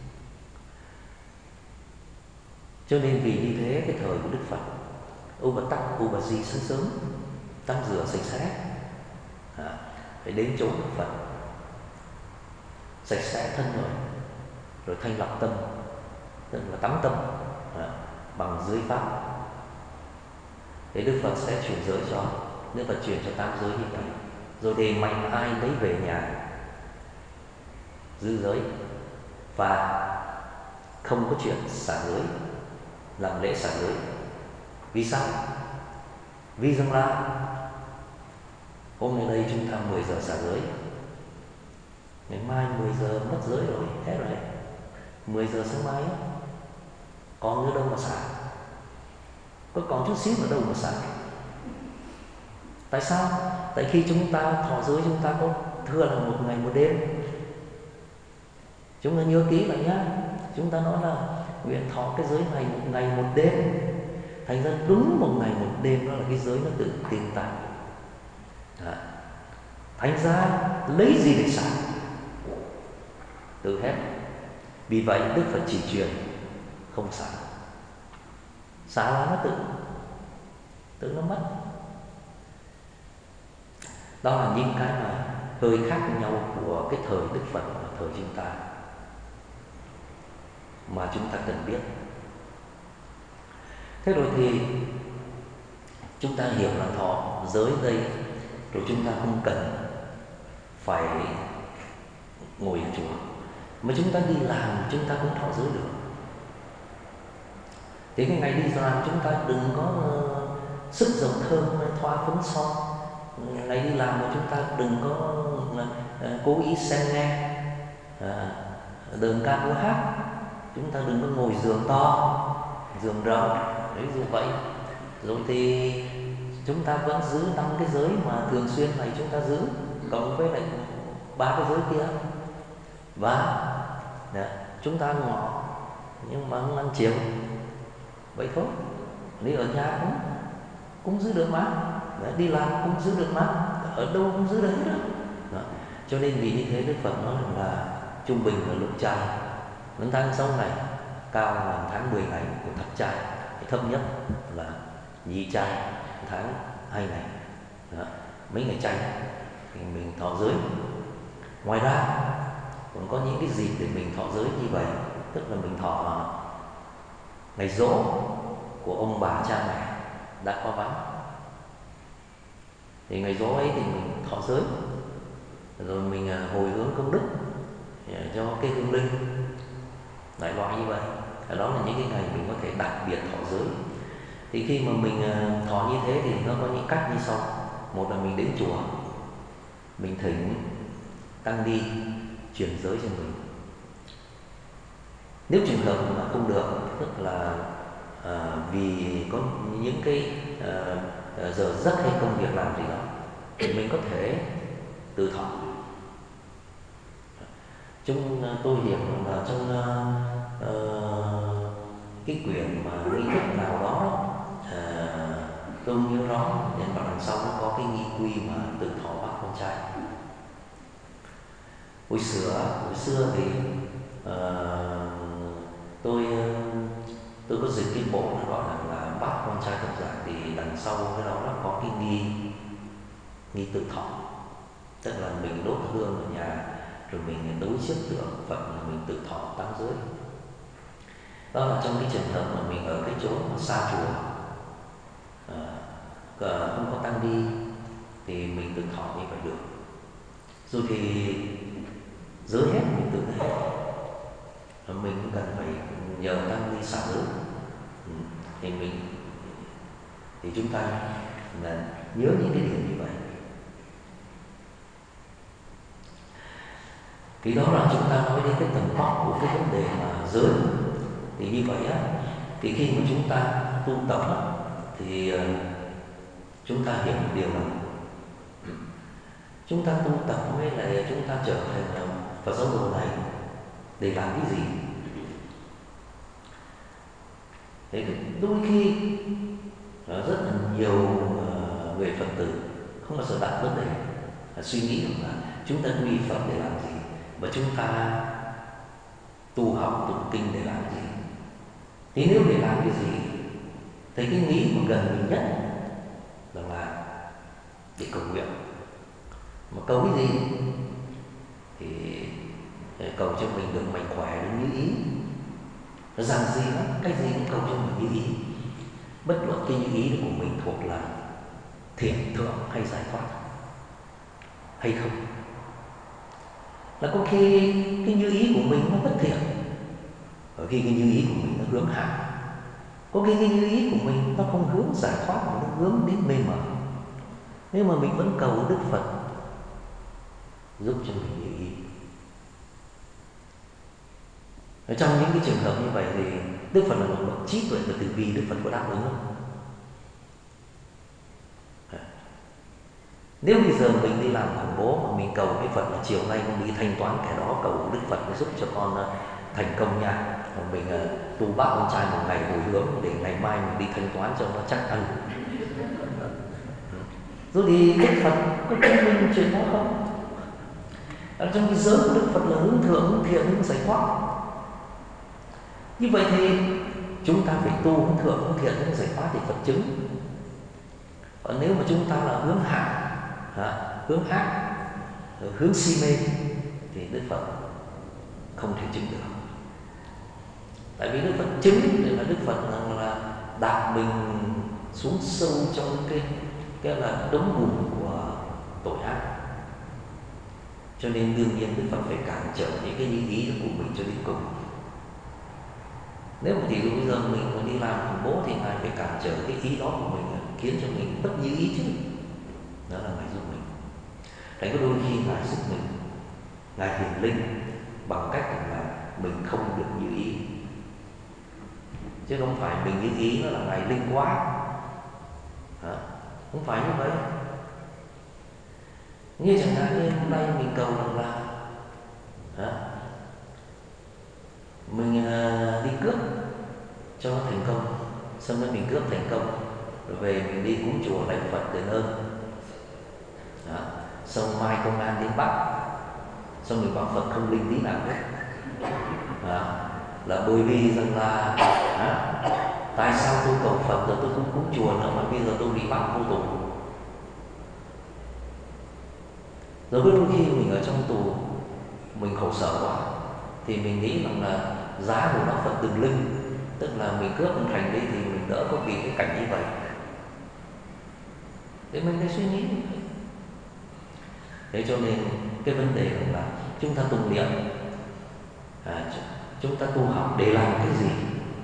[SPEAKER 1] Cho nên vì như thế, cái thời của Đức Phật, Uvattak-uvaji sáng sớm tắm rửa sạch sẽ, phải đến chỗ Đức Phật sạch sẽ thân rồi thanh lọc tâm, tức là tắm tâm bằng giới pháp. Thế Đức Phật sẽ truyền giới cho, Đức Phật truyền cho 8 giới như vậy. Rồi thì mạnh ai lấy về nhà giữ giới, và không có chuyện xả giới, làm lễ xả giới. Vì sao? Vì rằng là hôm nay đây chúng ta 10 giờ xả giới, ngày mai 10 giờ mất giới rồi, hết rồi. 10 giờ sáng mai còn nữa đâu mà xả, có còn chút xíu nữa đâu mà xả. Tại sao? Tại khi chúng ta thọ giới, chúng ta có thưa là một ngày một đêm. Chúng ta nhớ kỹ lại nhá. Chúng ta nói là nguyện thọ cái giới này một ngày một đêm. Thành ra đúng một ngày một đêm đó là cái giới nó tự tìm tại. Thành ra lấy gì để xả? Tự hết. Vì vậy Đức Phật chỉ truyền không xả. Xả là nó tự nó mất. Đó là những cái mà hơi khác nhau của cái thời Đức Phật và thời chúng ta, mà chúng ta cần biết. Thế rồi thì chúng ta hiểu là thọ giới đây, rồi chúng ta không cần phải ngồi ở chùa, mà chúng ta đi làm chúng ta cũng thọ giới được. Thế cái ngày đi làm chúng ta đừng có sức dầu thơm thoa phấn son. Ngày đi làm mà chúng ta đừng có cố ý xem nghe đờn ca múa hát. Chúng ta đừng có ngồi giường to, giường rộng, ví dụ vậy. Rồi thì chúng ta vẫn giữ 5 cái giới mà thường xuyên này chúng ta giữ, cộng với lại 3 cái giới kia. và chúng ta ăn ngọ nhưng mà không ăn chiều, vậy thôi. Đi ở nhà cũng giữ được mát, đi làm cũng giữ được mát, ở đâu cũng giữ được hết đó. Cho nên vì như thế Đức Phật nói là trung bình là lượng chay đến tháng 6 ngày, cao là tháng 10 ngày của thập chay, thấp nhất là nhị chay tháng 2 ngày. Đó. Mấy ngày chay thì mình thọ giới. Ngoài ra còn có những cái dịp để mình thọ giới như vậy, tức là mình thọ ngày giỗ của ông bà cha mẹ đã qua vắng, thì ngày giỗ ấy thì mình thọ giới, rồi mình hồi hướng công đức cho cái hương linh, đại loại như vậy. Đó là những cái ngày mình có thể đặc biệt thọ giới. Thì khi mà mình thọ như thế thì nó có những cách như sau. Một là mình đến chùa, mình thỉnh tăng ni truyền giới cho mình. Nếu trường hợp mà không được, tức là vì có những cái giờ giấc hay công việc làm gì đó, thì mình có thể tự thọ. Tôi hiểu là trong cái quyển mà nghi thức nào đó, tôi không nhớ rõ, nhưng mà đằng sau nó có cái nghi quy mà tự thọ bác con trai. Hồi xưa thì tôi có dịch cái bộ nó gọi là bác con trai Phật dạng, thì đằng sau cái đó nó có cái nghi tự thọ, tức là mình đốt hương ở nhà rồi mình đối trước tượng Phật là mình tự thọ 8 giới. Đó là trong cái trường hợp mà mình ở cái chỗ mà xa chùa, không có tăng đi thì mình tự thọ như vậy được. Rồi thì giới hết mình tự hết, mình cần phải nhờ tăng đi xả giới. Thì chúng ta là nhớ những cái điểm như vậy. Thì đó là chúng ta nói đến cái tầm vóc của cái vấn đề mà giới. Thì như vậy á, thì khi mà chúng ta tu tập á, thì chúng ta hiểu một điều là chúng ta tu tập với lại chúng ta trở thành Phật giáo đồ này để làm cái gì? Thế đôi khi rất là nhiều người Phật tử không bao giờ đặt vấn đề suy nghĩ là chúng ta quy Phật để làm gì, và chúng ta tu học tụng kinh để làm gì. Thì nếu để làm cái gì thì cái nghĩ mà gần mình nhất là để cầu nguyện. Mà cầu cái gì thì cầu cho mình được mạnh khỏe, được như ý. Nó rằng gì đó, cái gì cũng cầu cho mình như ý, bất luận cái như ý của mình thuộc là thiện thượng hay giải thoát hay không. Là có khi cái như ý của mình nó bất thiện, ở khi cái như ý của mình nó hướng hạ, có khi cái như ý của mình nó không hướng giải thoát mà nó hướng đến mê mờ. Nhưng mà mình vẫn cầu Đức Phật giúp cho mình như ý. Ở trong những cái trường hợp như vậy thì Đức Phật là một bậc trí tuệ và từ bi, Đức Phật có đáp ứng không? Nếu bây giờ mình đi làm khủng bố mà mình cầu với Phật là chiều nay con đi thanh toán kẻ đó, cầu Đức Phật giúp cho con thành công nha, và mình tu bác con trai một ngày hồi hướng để ngày mai mình đi thanh toán cho nó chắc ăn. Rồi thì Đức Phật có chứng minh chuyện đó không? Ở trong cái giới của Đức Phật là hướng thượng, hướng thiện, hướng giải thoát. Như vậy thì chúng ta phải tu hướng thượng, hướng thiện, hướng giải thoát thì Phật chứng. Còn nếu mà chúng ta là hướng hạ, hướng ác, hướng si mê thì Đức Phật không thể chứng được. Tại vì Đức Phật chứng để là Đức Phật là đạp mình xuống sâu trong cái là đống bùn của tội ác. Cho nên đương nhiên Đức Phật phải cản trở những cái như ý của mình cho đến cùng. Nếu mà thì bây giờ mình mà đi làm khủng bố thì Ngài phải cản trở cái ý đó của mình, khiến cho mình bất như ý chứ. Đó là Ngài giúp mình. Thành có đôi khi Ngài giúp mình, Ngài hiển linh bằng cách là mình không được như ý, chứ không phải mình như ý nó là Ngài linh quá. Không phải như vậy. Như chẳng hạn như hôm nay mình cầu rằng là Mình đi cướp cho nó thành công, xong rồi mình cướp thành công rồi về mình đi cúng chùa lạy Phật đền ơn. Đó. Xong mai công an đến bắt, xong mình bảo Phật không linh tí nào hết. Đó. Là bởi vì rằng là tại sao tôi cầu Phật rồi tôi cũng cúng chùa nữa mà bây giờ tôi bị bắt vô tù. Rồi đôi khi mình ở trong tù mình khổ sở quá thì mình nghĩ rằng là giá của nó Phật từng linh, tức là mình cướp ông Thành đi thì mình đỡ có bị cái cảnh như vậy. Để mình phải suy nghĩ. Thế cho nên cái vấn đề là chúng ta tụng niệm, chúng ta tu học để làm cái gì?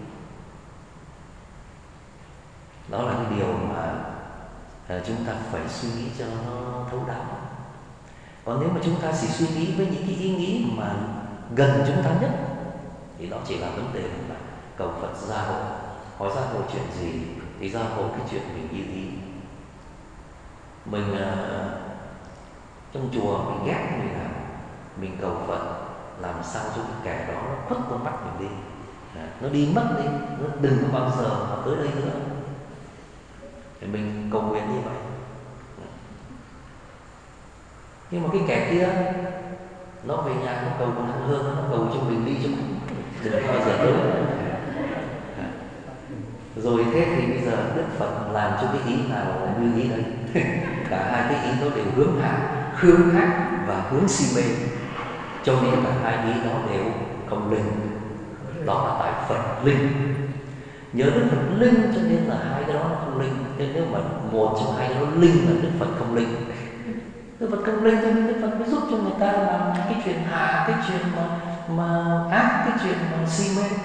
[SPEAKER 1] Đó là cái điều mà chúng ta phải suy nghĩ cho nó thấu đáo. Còn nếu mà chúng ta chỉ suy nghĩ với những cái ý nghĩ mà gần chúng ta nhất thì đó chỉ là vấn đề là cầu Phật gia hộ. Hỏi gia hộ chuyện gì thì gia hộ cái chuyện mình như ý. Mình trong chùa mình ghét người nào, mình cầu Phật làm sao cho cái kẻ đó nó khuất con mắt mình đi, nó đi mất đi, nó đừng có bao giờ mà tới đây nữa. Thì mình cầu nguyện như vậy. Nhưng mà cái kẻ kia nó về nhà nó cầu còn hơn, nó cầu cho mình đi cho đừng bao giờ tới. Rồi thế thì bây giờ Đức Phật làm cho cái ý nào như ý đấy. Cả hai cái ý nó đều hướng ác và hướng si mê, cho nên cả hai ý đó đều không linh. Đó là tại Phật linh. Nhớ Đức Phật linh cho nên là hai cái đó nó không linh. Nên nếu mà một trong hai cái đó linh là Đức Phật không linh. Đức Phật không linh cho nên Đức Phật mới giúp cho người ta làm cái chuyện cái chuyện mà ác, cái chuyện mà si mê.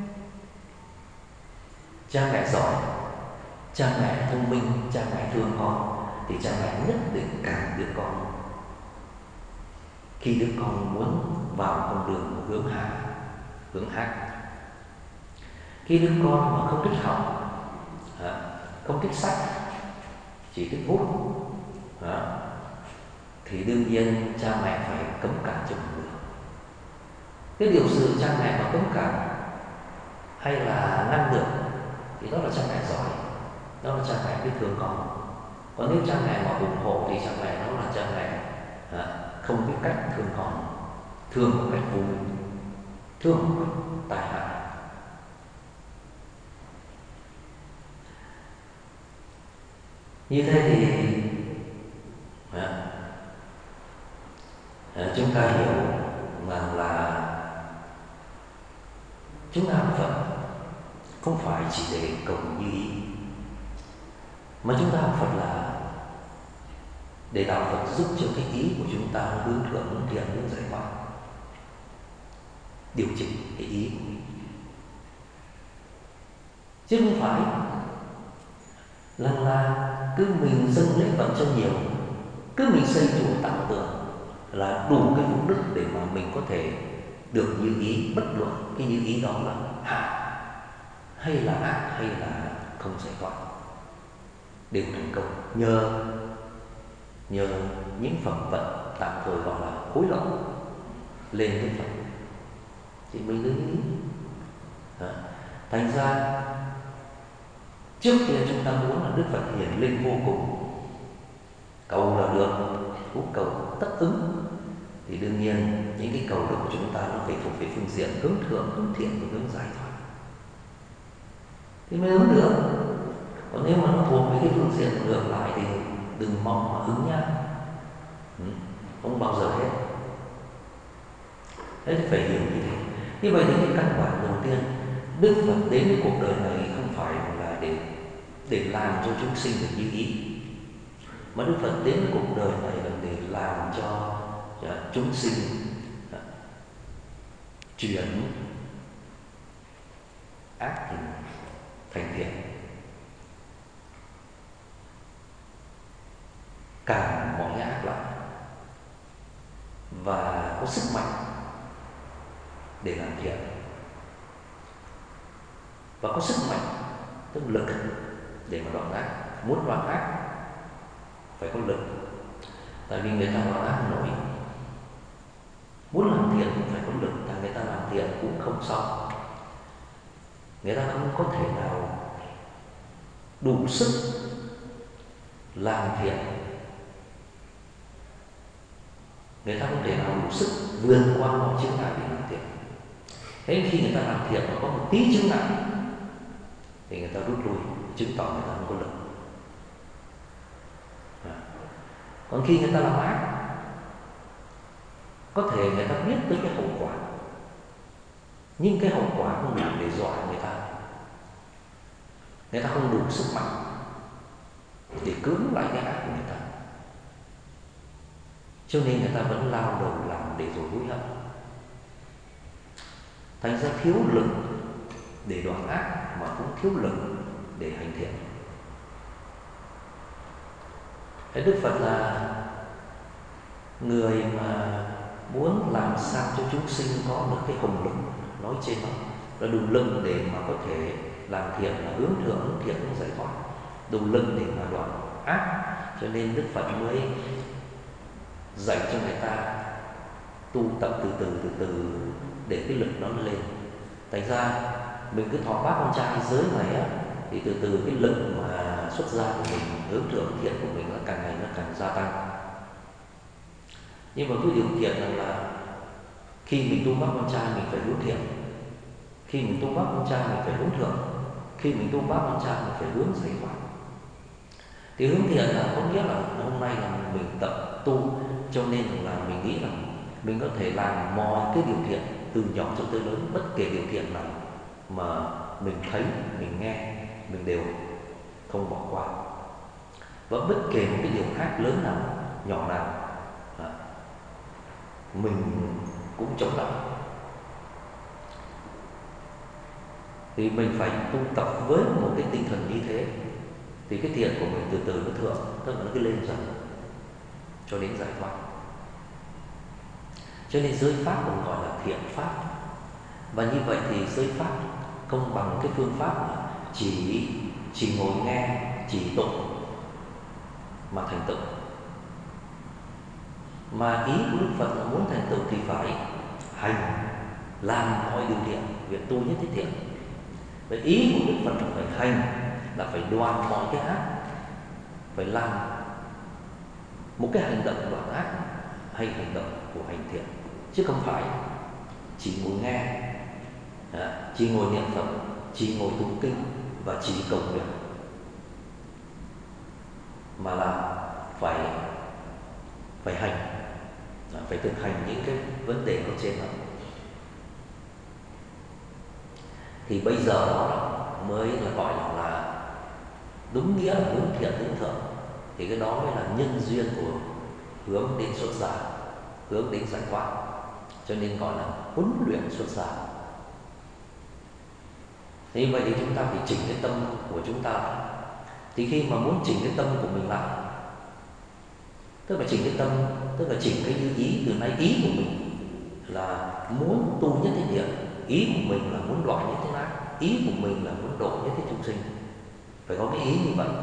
[SPEAKER 1] Cha mẹ giỏi, cha mẹ thông minh, cha mẹ thương con thì cha mẹ nhất định cảm đứa con. Khi đứa con muốn vào con đường hướng ác, khi đứa con mà không thích học, không thích sách, chỉ thích hút, thì đương nhiên cha mẹ phải cấm cản cho một đường. Cái điều sự cha mẹ mà cấm cản hay là ngăn được thì đó là cha mẹ giỏi, đó là cha mẹ biết thương con. Còn nếu cha mẹ mà ủng hộ thì cha mẹ đó là cha mẹ không biết cách thương con, thương một cách vô minh, thương một cách tai hại. Như thế thì chúng ta hiểu rằng là chúng ta học Phật không phải chỉ để cầu như ý, mà chúng ta học Phật là để đạo Phật giúp cho cái ý của chúng ta hướng thượng, hướng thiện, hướng giải thoát, điều chỉnh cái ý của mình. Chứ không phải là cứ mình dâng lễ Phật cho nhiều, cứ mình xây chùa tạo tượng là đủ cái phúc đức để mà mình có thể được như ý, bất luận cái như ý đó là hại hay là ác hay là không giải thoát, đều thành công nhờ những phẩm vận tạm thời gọi là hối lộ lên với Phật thì mình lưu ý. Thành ra trước kia chúng ta muốn là Đức Phật hiển linh vô cùng, cầu là được, phúc cầu tất ứng, thì đương nhiên những cái cầu đó của chúng ta nó phải thuộc về phương diện hướng thượng, hướng thiện và hướng giải thoát thì mới ứng được. Còn nếu mà nó thuộc về cái phương diện ngược lại thì đừng mong mà ứng nhá, không bao giờ hết. Thế thì phải hiểu như thế. Như vậy thì cái căn bản đầu tiên, Đức Phật đến với cuộc đời này không phải là để làm cho chúng sinh được như ý, mà Đức Phật đến với cuộc đời này là để làm cho chúng sinh chuyển ác thành thiện, cản mọi ác lại và có sức mạnh để làm thiện, và có sức mạnh tức lực để mà đoạn ác. Muốn đoạn ác phải có lực, tại vì người ta đoạn ác nổi. Muốn làm thiện cũng phải có lực, tại người người ta làm thiện cũng không xong. Người ta không có thể nào đủ sức làm thiện, người ta không thể nào đủ sức vượt qua mọi chướng ngại để làm thiện. Thế khi người ta làm thiện mà có một tí chướng ngại thì người ta rút lui, chứng tỏ người ta không có lực. Còn khi người ta làm ác, có thể người ta biết tới cái hậu quả, nhưng cái hậu quả không đủ để dọa người ta. Người ta không đủ sức mạnh để cưỡng lại cái ác của người ta, cho nên người ta vẫn lao đầu làm để rồi hối hận. Thành ra thiếu lực để đoạn ác mà cũng thiếu lực để hành thiện. Thế Đức Phật là người mà muốn làm sao cho chúng sinh có được cái hồng lực nói trên đó, là đủ lực để mà có thể làm thiện, là hướng thượng, hướng thiện, hướng giải thoát, đủ lực để mà đoạn ác. Cho nên Đức Phật mới dạy cho người ta tu tập từ từ để cái lực nó lên. Thành ra mình cứ thọ bát con trai giới này á, thì từ cái lực mà xuất ra của mình, hướng thượng thiện của mình nó càng ngày nó càng gia tăng. Nhưng mà cái điều kiện là khi mình tu bát con trai mình phải hướng thiện, khi mình tu bát con trai mình phải hướng thượng, khi mình tu bát con trai mình phải hướng giải thoát. Thì hướng thiện là có nghĩa là hôm nay là mình tập tu, cho nên là mình nghĩ rằng mình có thể làm mọi cái điều thiện từ nhỏ cho tới lớn, bất kể điều thiện nào mà mình thấy, mình nghe, mình đều không bỏ qua. Và bất kể một cái điều ác lớn nào, nhỏ nào, mình cũng chống lại. Thì mình phải tu tập với một cái tinh thần như thế, thì cái thiện của mình từ từ nó thượng, tức là nó cứ lên dần cho đến giải thoát. Cho nên giới pháp cũng gọi là thiện pháp. Và như vậy thì giới pháp không bằng cái phương pháp là chỉ ngồi nghe, chỉ tụng mà thành tựu. Mà ý của Đức Phật là muốn thành tựu thì phải hành, làm mọi điều thiện, việc tu nhất thiết thiện. Vậy ý của Đức Phật là phải hành, là phải đoạn mọi cái ác, phải làm một cái hành động đoạn ác hay hành động của hành thiện, chứ không phải chỉ ngồi nghe, chỉ ngồi niệm Phật, chỉ ngồi tụng kinh và chỉ cầu nguyện, mà là phải hành, phải thực hành những cái vấn đề ở trên đó. Thì bây giờ đó mới là gọi là đúng nghĩa là hướng thiện, hướng thượng. Thì cái đó mới là nhân duyên của hướng đến xuất gia, hướng đến giải thoát. Cho nên gọi là huấn luyện xuất gia. Như vậy thì chúng ta phải chỉnh cái tâm của chúng ta lại. Thì khi mà muốn chỉnh cái tâm của mình lại, tức là chỉnh cái tâm, tức là chỉnh cái ý. Từ nay ý của mình là muốn tu nhất thiết thiện, ý của mình là muốn đoạn nhất thiết ác, ý của mình là muốn độ nhất thiết chúng sinh. Phải có cái ý như vậy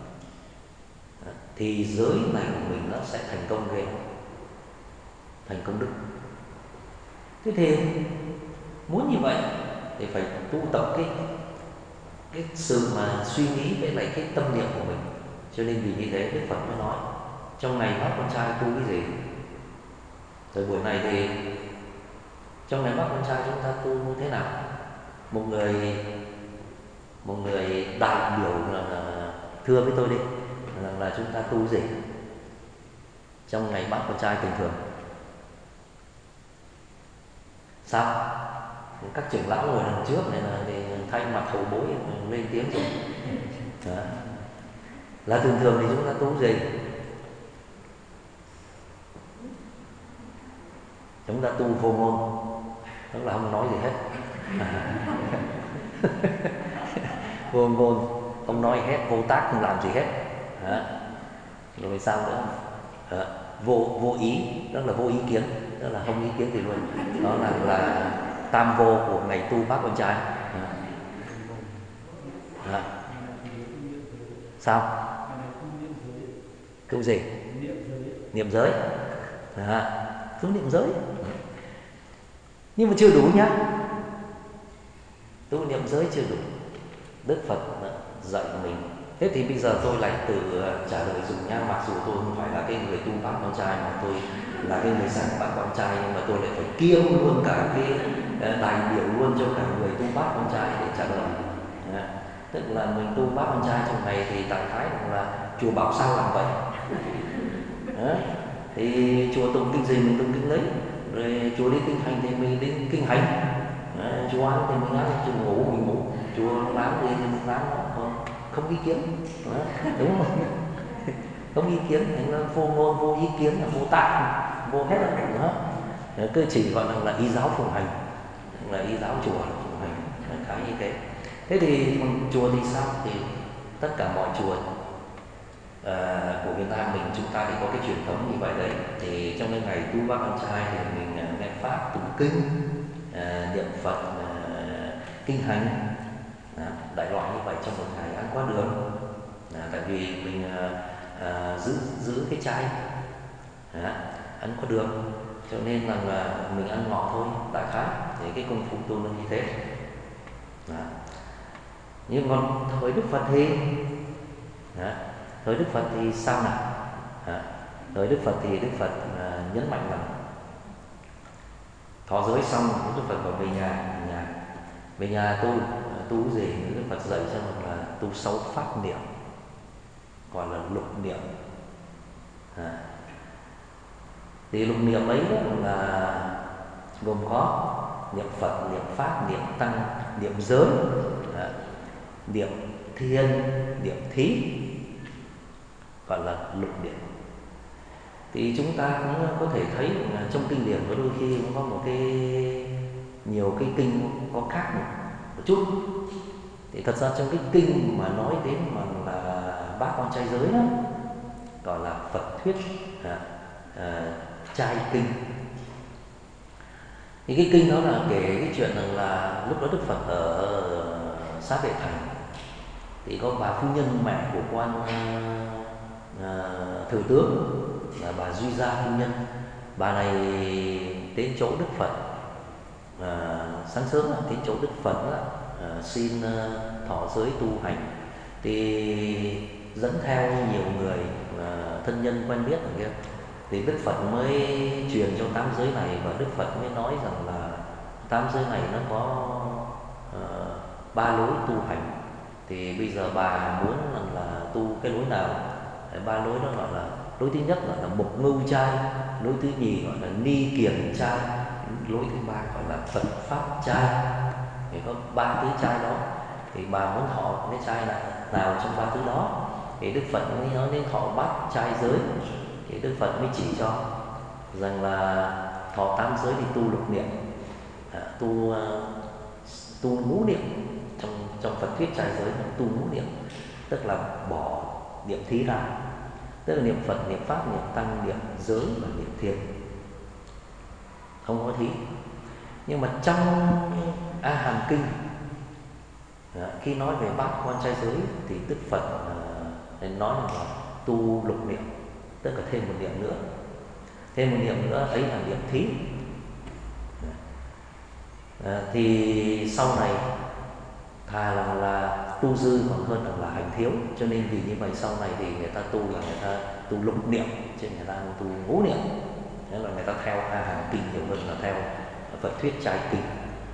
[SPEAKER 1] thì giới này của mình nó sẽ thành công ghê, thành công đức. Thế thì muốn như vậy thì phải tu tập cái sự mà suy nghĩ với lại cái tâm niệm của mình. Cho nên vì như thế Đức Phật mới nói trong ngày bác con trai tu cái gì. Rồi buổi này thì trong ngày bác con trai chúng ta tu như thế nào? Một người đại biểu là thưa với tôi đi, là chúng ta tu gì trong ngày bác con trai bình thường? Sao? Các trưởng lão ngồi đằng trước này là thì thay mặt hậu bối lên tiếng rồi. Đó. Là thường thường thì chúng ta tu gì? Chúng ta tu vô ngôn, tức là không nói gì hết. Vô ngôn, không nói hết, vô tác, không làm gì hết. Đó. Rồi sao nữa? Đó. Vô ý, tức là vô ý kiến, tức là không ý kiến gì luôn. Đó là tam vô của ngày tu bác con trai. Đó. Sao? Tu gì? Niệm giới. Đó. Tu niệm giới. Nhưng mà chưa đủ nhá, tu niệm giới chưa đủ. Đức Phật dạy mình. Thế thì bây giờ tôi lại từ trả lời dùng nhang, mặc dù tôi không phải là cái người tu bát con trai, mà tôi là cái người giảng bát con trai, nhưng mà tôi lại phải kiêng luôn cả cái đại biểu luôn cho cả người tu bát con trai để trả lời. Tức là mình tu bát con trai trong này thì đại khái là chùa bảo sao làm vậy. Thì chùa tụng kinh gì mình tụng kinh lấy, rồi chùa đi kinh hành thì mình đi kinh hành, chùa ăn thì mình ăn, chùa ngủ mình ngủ, chùa làm gì thì mình làm, không ý kiến, đúng không? Không ý kiến, nó vô ngôn vô ý kiến, là vô tạng, vô hết đó. Cứ chỉ gọi là y giáo phụng hành, là y giáo chùa là phụng hành, khá như thế. Thế thì chùa thì sao? Thì tất cả mọi chùa của Việt Nam mình, chúng ta thì có cái truyền thống như vậy đấy. Thì trong cái ngày tu bát con trai thì mình nghe pháp tụng kinh, niệm Phật, kinh hành, đại loại như vậy trong một ngày ăn qua đường. Tại vì mình giữ cái chay, ăn qua đường, cho nên là mình ăn ngọt thôi, đại khái thì cái công phu tu nó như thế. Nhưng còn thời Đức Phật thì thời Đức Phật thì sao nào? Thời Đức Phật thì Đức Phật nhấn mạnh rằng thọ giới xong, Đức Phật bảo về nhà tu cái gì? Đức Phật dạy cho mình là tu 6 pháp niệm, gọi là lục niệm. Thì lục niệm ấy là gồm có niệm Phật, niệm Pháp, niệm Tăng, niệm giới, niệm Thiên, niệm Thí, gọi là lục niệm. Thì chúng ta cũng có thể thấy trong kinh điển có đôi khi cũng có một cái nhiều cái kinh có khác một chút. Thì thật ra trong cái kinh mà nói đến mà là bát quan trai giới đó, gọi là Phật thuyết trai kinh. Thì cái kinh đó là kể cái chuyện rằng là lúc đó Đức Phật ở Xá Vệ Thành, thì có bà phu nhân mẹ của quan thừa tướng là bà Duy Gia phu nhân. Bà này đến chỗ Đức Phật sáng sớm đến chỗ Đức Phật xin thọ giới tu hành, thì dẫn theo nhiều người thân nhân quen biết ở kia. Thì Đức Phật mới truyền cho tám giới này, và Đức Phật mới nói rằng là tám giới này nó có 3 lối tu hành. Thì bây giờ bà muốn là tu cái lối nào? 3 lối đó gọi là lối thứ nhất gọi là mục ngưu trai, lối thứ nhì gọi là ni kiền trai, lối thứ ba gọi là Phật pháp trai. Thì có 3 thứ trai đó, thì bà muốn thọ cái trai nào trong 3 thứ đó? Thì Đức Phật mới nói đến thọ bát trai giới. Thì Đức Phật mới chỉ cho rằng là thọ 8 giới thì tu lục niệm, tu ngũ niệm. Trong Phật thuyết trai giới là tu ngũ niệm, tức là bỏ niệm thí ra, tức là niệm Phật, niệm Pháp, niệm Tăng, niệm giới và niệm Thiền, không có thí. Nhưng mà trong A Hàm Kinh, khi nói về bát quan trai giới thì Đức Phật nói là tu lục niệm, tức là thêm một niệm nữa. Thêm một niệm nữa ấy là niệm thí. Thì sau này thà là tu dư còn hơn là hành thiếu. Cho nên vì như vậy sau này thì người ta tu là người ta tu lục niệm, chứ người ta tu ngũ niệm. Thế là người ta theo A Hàm Kinh nhiều hơn là theo Phật thuyết trai kinh.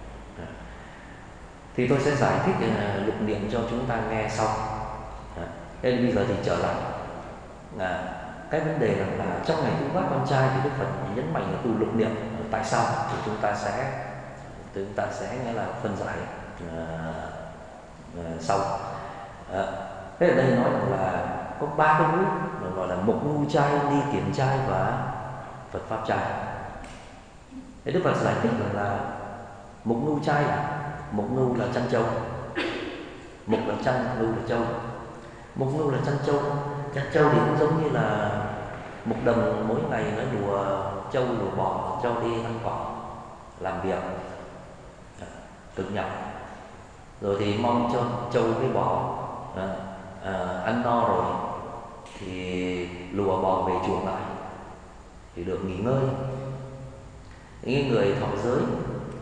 [SPEAKER 1] Thì tôi sẽ giải thích lục niệm cho chúng ta nghe sau. Thế bây giờ thì trở lại cái vấn đề là trong ngày tu bát quan trai thì Đức Phật nhấn mạnh là tu lục niệm. Tại sao? Thì chúng ta sẽ nghĩa là phân giải sau. Thế ở đây nói là có 3 cái núi gọi là mục ngưu trai, ni kiển trai và Phật pháp trai. Thế Đức Phật giải thích là mục ngưu trai, mục ngưu là chăn trâu, mục là chăn, ngưu là trâu. Mục ngưu là chăn trâu. Chăn trâu thì cũng giống như là mục đồng mỗi ngày nó lùa trâu lùa bò cho đi ăn cỏ, làm việc cực nhọc, rồi thì mong cho trâu với bò ăn no rồi thì lùa bò về chuồng lại thì được nghỉ ngơi. Những người thọ giới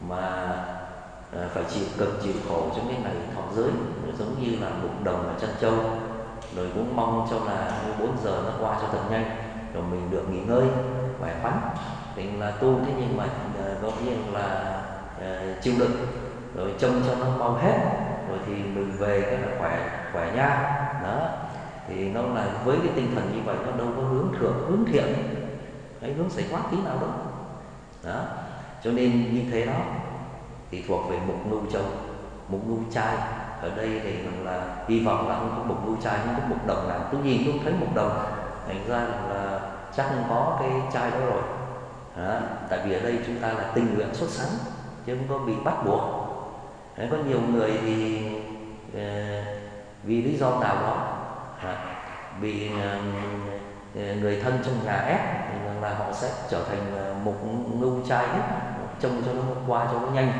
[SPEAKER 1] mà phải chịu cực chịu khổ trong cái ngày thọ giới, giống như là bụng đồng và chăn trâu, rồi cũng mong cho là 4 giờ nó qua cho thật nhanh rồi mình được nghỉ ngơi khỏe khoắn. Mình là tu, thế nhưng mà ngẫu nhiên là chịu đựng rồi trông cho nó mau hết rồi thì mình về cái là khỏe nha. Đó thì nó là với cái tinh thần như vậy, nó đâu có hướng thượng hướng thiện hay hướng giải thoát tí nào đâu. Đó cho nên như thế đó thì thuộc về mục ngưu châu, mục ngưu trai. Ở đây thì là hy vọng là không có mục ngưu trai, không có mục đồng nào. Tôi nhìn tôi thấy mục đồng, thành ra là chắc không có cái trai đó rồi. Đó, tại vì ở đây chúng ta là tình nguyện xuất sẵn chứ không có bị bắt buộc. Đấy, có nhiều người thì vì lý do nào đó bị người thân trong nhà ép thì là họ sẽ trở thành mục ngưu trai hết, trông cho nó qua cho nó nhanh.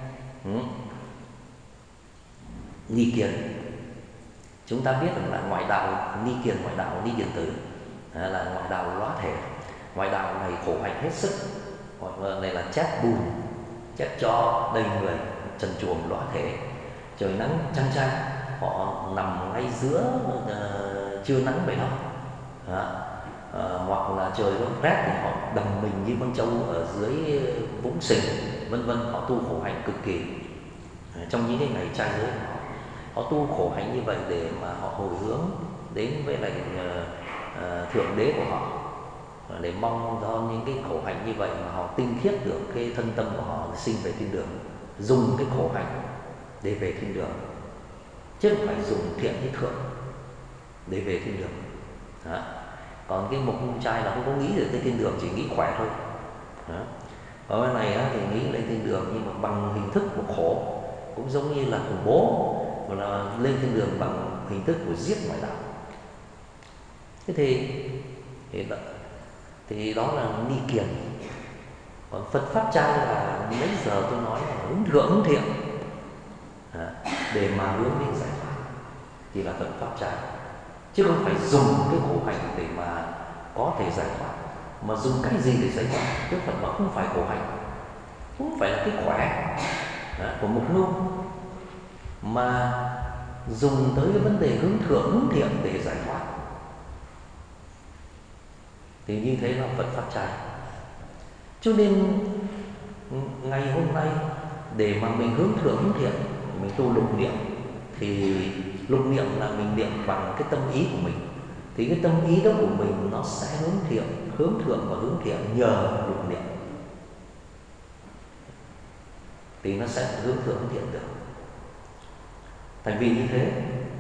[SPEAKER 1] Ni kiền, chúng ta biết rằng là ngoại đạo ni kiền, ngoại đạo ni kiền tử là ngoại đạo lõa thể. Ngoại đạo này khổ hạnh hết sức, gọi này là chét bùn, chét cho đầy người, trần truồng lõa thể. Trời nắng chang chang, họ nằm ngay giữa trưa nắng vậy đó. Hoặc là trời nó rét thì họ đầm mình như con trâu ở dưới vũng sình, vân vân. Họ tu khổ hạnh cực kỳ trong những cái ngày trai giới. Họ tu khổ hạnh như vậy để mà họ hồi hướng đến với lại thượng đế của họ, để mong do những cái khổ hạnh như vậy mà họ tinh khiết được cái thân tâm của họ sinh về thiên đường, dùng cái khổ hạnh để về thiên đường, chứ không phải dùng thiện hay thượng để về thiên đường. Đó. Còn cái mục ngưu trai là không có nghĩ được tới thiên đường, chỉ nghĩ khỏe thôi. Đó. Ở bên này thì nghĩ lên thiên đường nhưng mà bằng hình thức của khổ, cũng giống như là khủng bố, mà là lên thiên đường bằng hình thức của giết ngoại đạo. Thế thì đó là ni kiền. Còn Phật pháp trai là nãy giờ tôi nói là hướng thượng hướng thiện, để mà hướng đến giải thoát thì là Phật pháp trai, chứ không phải dùng cái khổ hạnh để mà có thể giải thoát. Mà dùng cái gì để giải thoát? Đức Phật bảo không phải khổ hạnh, không phải là cái khỏe của mục ngưu, mà dùng tới cái vấn đề hướng thượng hướng thiện để giải thoát. Thì như thế là Phật pháp trai. Cho nên ngày hôm nay để mà mình hướng thượng hướng thiện, mình tu lục niệm, thì lục niệm là mình niệm bằng cái tâm ý của mình. Thì cái tâm ý đó của mình nó sẽ hướng thượng và hướng thiện nhờ lục niệm, thì nó sẽ hướng thượng hướng thiện được. Thành vì như thế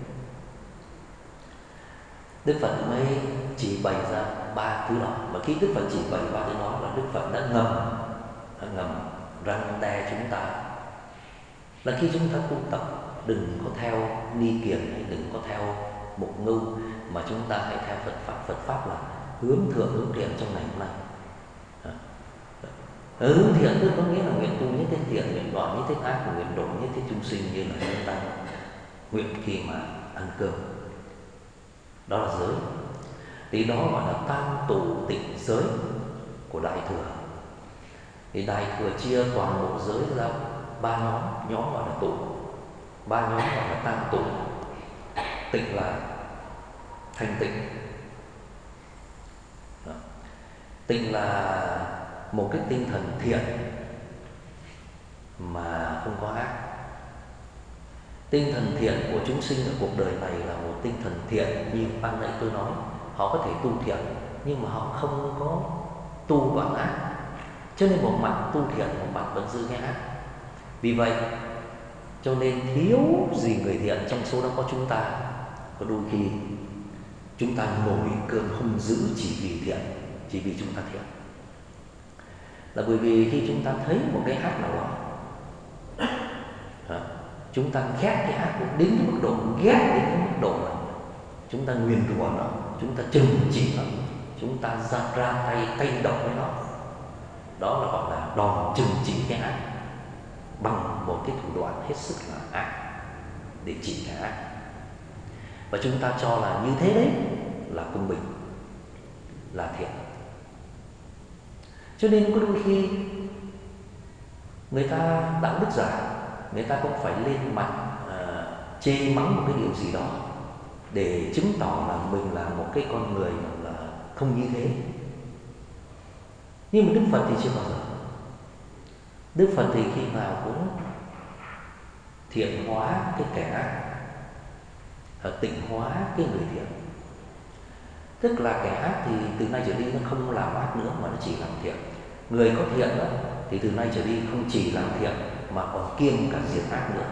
[SPEAKER 1] Đức Phật mới chỉ bày ra ba thứ đó. Mà khi Đức Phật chỉ bày ba thứ đó là Đức Phật đã ngầm răn đe chúng ta là khi chúng ta tu tập đừng có theo ni kiền hay đừng có theo mục ngưu, mà chúng ta hãy theo Phật pháp. Phật pháp là hướng thượng hướng thiện trong ngày hôm nay. Hướng thiện tức có nghĩa là nguyện tu nhất thiết thiện, nguyện đoạn nhất thiết ác, nguyện độ nhất thiết chúng sinh, như là chúng ta nguyện khi mà ăn cơm. Đó là giới. Thì đó gọi là tam tụ tịnh giới của Đại Thừa. Thì Đại Thừa chia toàn bộ giới ra ba nhóm gọi là tụ, ba nhóm gọi là tam tụ. Tịnh là thanh tịnh. Tịnh là một cái tinh thần thiện mà không có ác. Tinh thần thiện của chúng sinh ở cuộc đời này là một tinh thần thiện như ban nãy tôi nói. Họ có thể tu thiện nhưng mà họ không có tu đoạn ác, cho nên một mặt tu thiện, một mặt vẫn giữ cái ác. Vì vậy cho nên thiếu gì người thiện trong số đó có chúng ta. Có đôi khi chúng ta nổi cơn hung dữ chỉ vì thiện, chỉ vì chúng ta thiện. Là bởi vì khi chúng ta thấy một cái ác nào đó, chúng ta ghét cái ác đến cái mức độ ghét đến cái mức độ là chúng ta nguyền rủa nó, chúng ta trừng trị nó, chúng ta ra tay cay độc với nó. Đó là gọi là đòn trừng trị cái ác bằng một cái thủ đoạn hết sức là ác để trị cái ác. Và chúng ta cho là như thế đấy là công bình, là thiện. Cho nên có đôi khi Người ta đạo đức giả, người ta cũng phải lên mặt chê mắng một cái điều gì đó để chứng tỏ là mình là một cái con người là không như thế. Nhưng mà Đức Phật thì chưa bao giờ. Đức Phật thì khi nào cũng thiện hóa cái kẻ ác, tịnh hóa cái người thiện. Tức là kẻ ác thì từ nay trở đi nó không làm ác nữa mà nó chỉ làm thiện. Người có thiện đó, thì từ nay trở đi không chỉ làm thiện mà còn kiêng cả diệt ác nữa.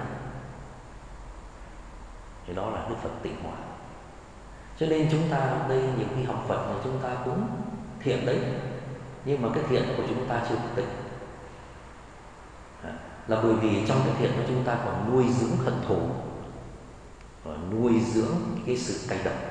[SPEAKER 1] Thì đó là Đức Phật tịnh hóa. Cho nên chúng ta ở đây nhiều khi học Phật mà chúng ta cũng thiện đấy, nhưng mà cái thiện của chúng ta chưa tịnh. Là bởi vì trong cái thiện của chúng ta còn nuôi dưỡng hận thù, nuôi dưỡng cái sự cay độc,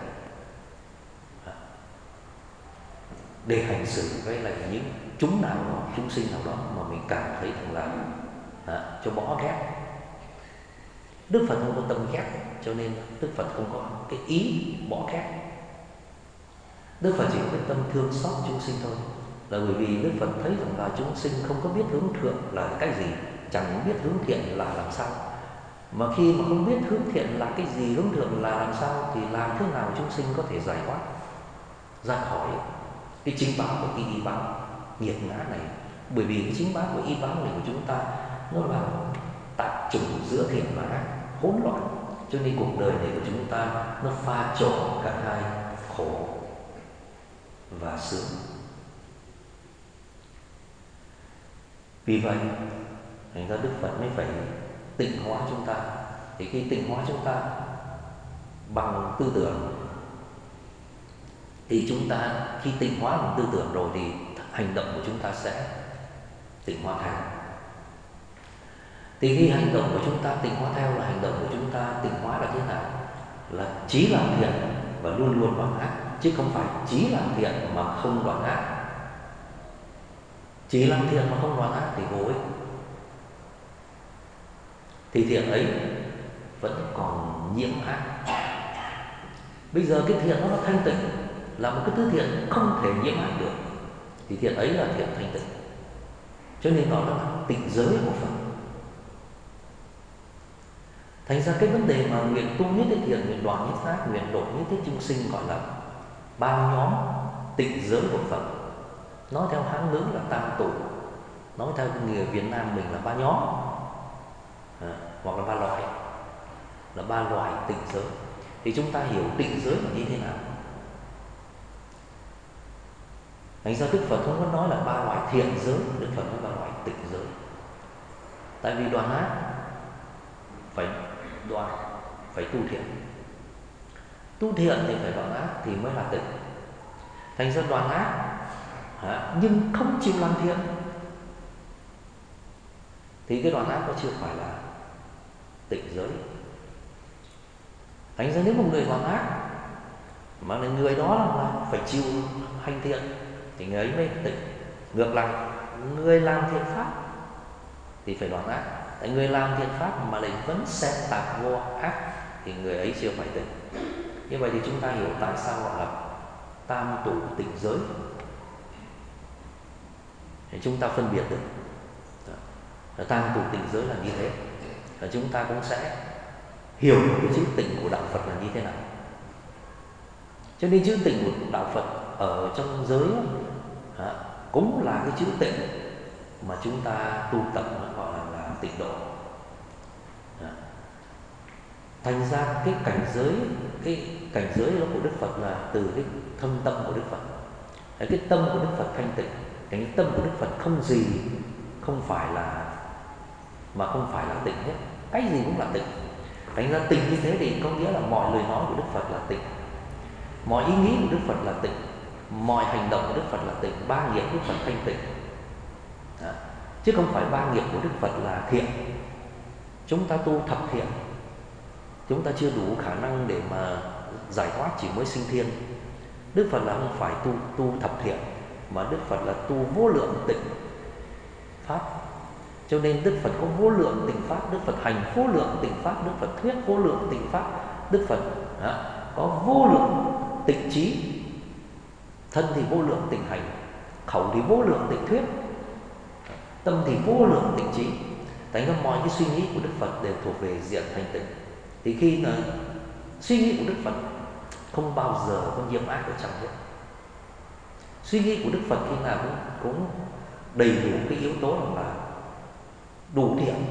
[SPEAKER 1] để hành xử với lại những chúng nào đó, chúng sinh nào đó mà mình cảm thấy rằng là cho bỏ ghét. Đức Phật không có tâm ghét, cho nên Đức Phật không có cái ý bỏ ghét. Đức Phật chỉ có cái tâm thương xót chúng sinh thôi. Là bởi vì Đức Phật thấy rằng là chúng sinh không có biết hướng thượng là cái gì, chẳng biết hướng thiện là làm sao. Mà khi mà không biết hướng thiện là cái gì, hướng thượng là làm sao, thì làm thế nào chúng sinh có thể giải thoát ra khỏi cái chính báo và cái y báo nghiệt ngã này. Bởi vì cái chính báo và y báo này của chúng ta nó là tạp chủng giữa thiện và ác, hỗn loạn. Cho nên cuộc đời này của chúng ta nó pha trộn cả hai, khổ và sướng. Vì vậy thành ra Đức Phật mới phải tịnh hóa chúng ta. Thì khi tịnh hóa chúng ta bằng tư tưởng, thì chúng ta khi tịnh hóa bằng tư tưởng rồi thì hành động của chúng ta sẽ tịnh hóa theo. Thì khi hành động của chúng ta tịnh hóa theo là hành động của chúng ta tịnh hóa là thế nào? Là chí làm thiện và luôn luôn đoạn ác, chứ không phải chí làm thiện mà không đoạn ác. Chỉ làm thiện mà không đoạn ác thì vô ích. Thì thiện ấy vẫn còn nhiễm ác. Bây giờ cái thiện nó thanh tịnh, là một cái thứ thiện không thể nhiễm ác được, thì thiện ấy là thiện thanh tịnh. Cho nên đó là tịnh giới của Phật. Thành ra cái vấn đề mà nguyện tu nhất cái thiện, nguyện đoạn nhất ác, nguyện độ nhất thiết chúng sinh gọi là ba nhóm tịnh giới của Phật. Nói theo Hán ngữ là tam tụ, nói theo người Việt Nam mình là ba nhóm, hoặc là ba loại, là ba loại tịnh giới. Thì chúng ta hiểu tịnh giới là như thế nào? Thành ra Đức Phật không có nói là ba loại thiện giới, Đức Phật nói ba loại tịnh giới. Tại vì đoạn ác phải đoạn, phải tu thiện. Tu thiện thì phải đoạn ác thì mới là tịnh. Thành ra đoạn ác nhưng không chịu làm thiện thì cái đoạn ác nó chưa phải là tịnh giới. Thành ra nếu một người đoạn ác mà người đó là phải chịu hành thiện thì người ấy mới tịnh. Ngược lại, người làm thiện pháp thì phải đoạn ác. Tại người làm thiện pháp mà lại vẫn xen tạp vô ác thì người ấy chưa phải tịnh. Như vậy thì chúng ta hiểu tại sao gọi là tam tụ tịnh giới. Thì chúng ta phân biệt được tam tụ tịnh giới là như thế. Và chúng ta cũng sẽ hiểu cái chữ tịnh của đạo Phật là như thế nào. Cho nên chữ tịnh của đạo Phật ở trong giới cũng là cái chữ tịnh mà chúng ta tu tập gọi là tịnh độ. Thành ra cái cảnh giới đó của Đức Phật là từ cái thâm tâm của Đức Phật. Cái tâm của Đức Phật thanh tịnh. Cái tâm của Đức Phật không gì không phải là tịnh hết. Cái gì cũng là tịnh. Thành ra tịnh như thế thì có nghĩa là mọi lời nói của Đức Phật là tịnh, mọi ý nghĩ của Đức Phật là tịnh, mọi hành động của Đức Phật là tịnh, ba nghiệp của Đức Phật thanh tịnh. Chứ không phải ba nghiệp của Đức Phật là thiện. Chúng ta tu thập thiện, chúng ta chưa đủ khả năng để mà giải thoát, chỉ mới sinh thiên. Đức Phật là không phải tu thập thiện, mà Đức Phật là tu vô lượng tịnh pháp. Cho nên Đức Phật có vô lượng tịnh pháp, Đức Phật hành vô lượng tịnh pháp, Đức Phật thuyết vô lượng tịnh pháp, Đức Phật có vô lượng tịnh trí, thân thì vô lượng tịnh hành, khẩu thì vô lượng tịnh thuyết. Tâm thì vô lượng tịnh trí. Thành ra mọi cái suy nghĩ của Đức Phật đều thuộc về diện thanh tịnh. Thì khi là suy nghĩ của Đức Phật không bao giờ có nhiễm ác ở trong hết. Suy nghĩ của Đức Phật khi nào cũng đầy đủ cái yếu tố là đủ thiện,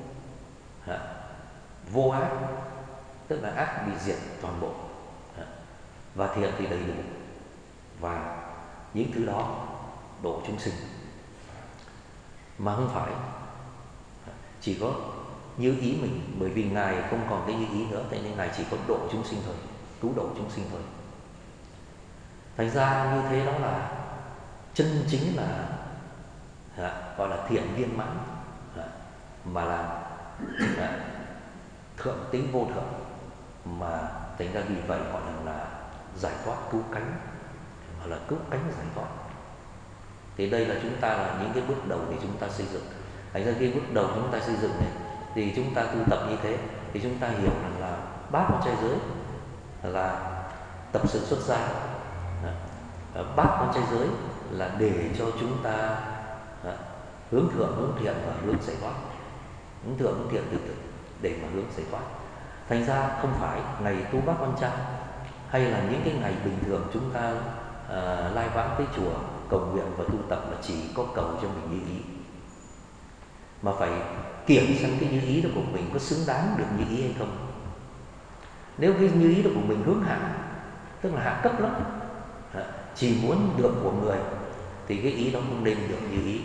[SPEAKER 1] vô ác, tức là ác bị diệt toàn bộ, và thiện thì đầy đủ, và những thứ đó độ chúng sinh, mà không phải chỉ có như ý mình. Bởi vì Ngài không còn cái như ý nữa, thế nên Ngài chỉ có độ chúng sinh thôi, cứu độ chúng sinh thôi. Thành ra như thế đó là chân chính là gọi là thiện viên mãn, mà là thượng tính vô thượng, mà thành ra vì vậy gọi là giải thoát cứu cánh, hoặc là cứu cánh giải thoát. Thì đây là chúng ta là những cái bước đầu để chúng ta xây dựng. Thành ra cái bước đầu chúng ta xây dựng này thì chúng ta tu tập như thế thì chúng ta hiểu rằng là bát quan trai giới là tập sự xuất gia, bát quan trai giới là để cho chúng ta hướng thượng, hướng thiện và hướng giải thoát, hướng thượng, hướng thiện, để mà hướng giải thoát. Thành ra không phải ngày tu bát quan trai hay là những cái ngày bình thường chúng ta lai vãng tới chùa cầu nguyện và tu tập là chỉ có cầu cho mình như ý, mà phải kiểm xem cái như ý đó của mình có xứng đáng được như ý hay không. Nếu cái như ý đó của mình hướng hạ, tức là hạ cấp lắm, chỉ muốn được của người, thì cái ý đó không nên được như ý.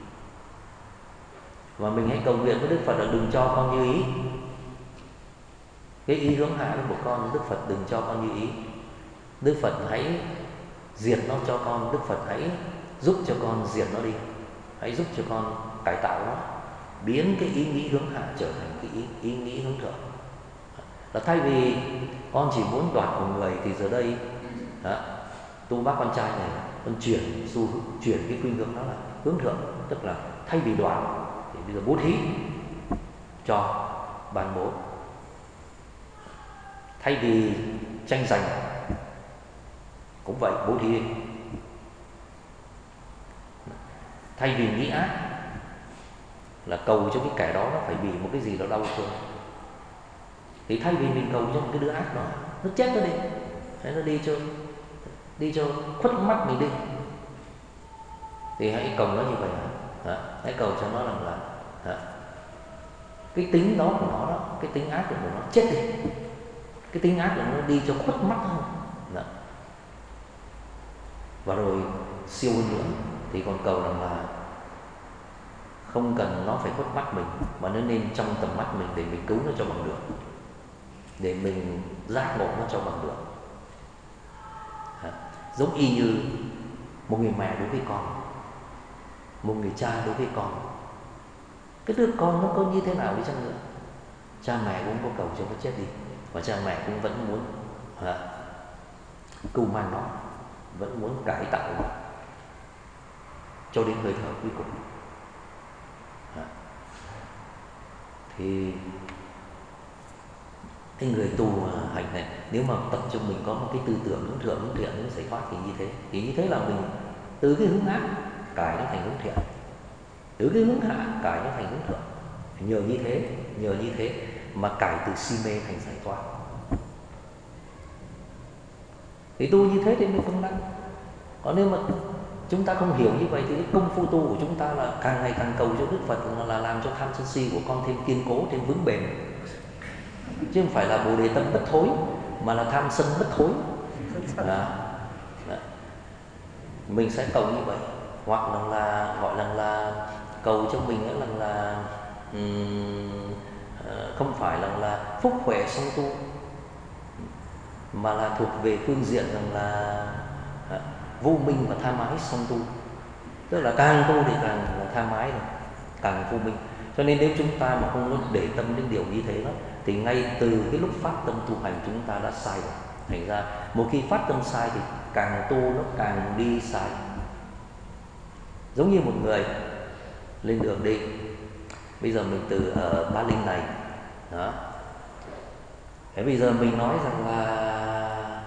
[SPEAKER 1] Và mình hãy cầu nguyện với Đức Phật là đừng cho con như ý. Cái ý hướng hạ của con, Đức Phật đừng cho con như ý. Đức Phật hãy diệt nó cho con, Đức Phật hãy giúp cho con diệt nó đi, hãy giúp cho con cải tạo nó, biến cái ý nghĩ hướng hạ trở thành cái ý nghĩ hướng thượng. Là thay vì con chỉ muốn đoạt của người thì giờ đây tu bác con trai này con chuyển cái khuynh hướng đó là hướng thượng, tức là thay vì đoạt thì bây giờ bố thí cho, ban bố. Thay vì tranh giành cũng vậy, bố thí đi. Thay vì nghĩ ác là cầu cho cái kẻ đó nó phải bị một cái gì đó đau thương, thì thay vì mình cầu cho một cái đứa ác đó nó chết nó đi, hay nó đi cho khuất mắt mình đi, thì hãy cầu nó như vậy. Hãy cầu cho nó rằng là cái tính đó của nó đó, cái tính ác của nó chết đi, cái tính ác của nó đi cho khuất mắt hơn. Và rồi siêu hơn nữa thì còn cầu rằng là không cần nó phải khuất mắt mình, mà nó nên trong tầm mắt mình để mình cứu nó cho bằng được, để mình giác ngộ nó cho bằng được. Giống y như một người mẹ đối với con, một người cha đối với con. Cái đứa con nó có như thế nào đi chăng nữa, cha mẹ cũng có cầu cho nó chết đi, và cha mẹ cũng vẫn muốn cưu mang nó, vẫn muốn cải tạo nó cho đến hơi thở cuối cùng. Thì cái người tu hành này, nếu mà tập cho mình có một cái tư tưởng hướng thượng, hướng thiện, hướng giải thoát thì như thế là mình từ cái hướng ác cải nó thành hướng thiện, từ cái hướng hạ cải nó thành hướng thượng. Nhờ như thế mà cải từ si mê thành giải thoát. Thì tu như thế thì mới công năng. Còn nếu mà chúng ta không hiểu như vậy thì cái công phu tu của chúng ta là càng ngày càng cầu cho Đức Phật là làm cho tham sân si của con thêm kiên cố, thêm vững bền, chứ không phải là Bồ Đề tâm bất thối, mà là tham sân bất thối. Mình sẽ cầu như vậy, hoặc là gọi là cầu cho mình là không phải là phúc huệ song tu, mà là thuộc về phương diện rằng là vô minh và tham ái song tu. Tức là càng tu thì càng là tham ái rồi, càng vô minh. Cho nên nếu chúng ta mà không để tâm đến điều như thế đó, thì ngay từ cái lúc phát tâm tu hành chúng ta đã sai rồi. Thành ra một khi phát tâm sai thì càng tu nó càng đi sai. Giống như một người lên đường đi, bây giờ mình từ ở Ba Linh này đó, thế bây giờ mình nói rằng là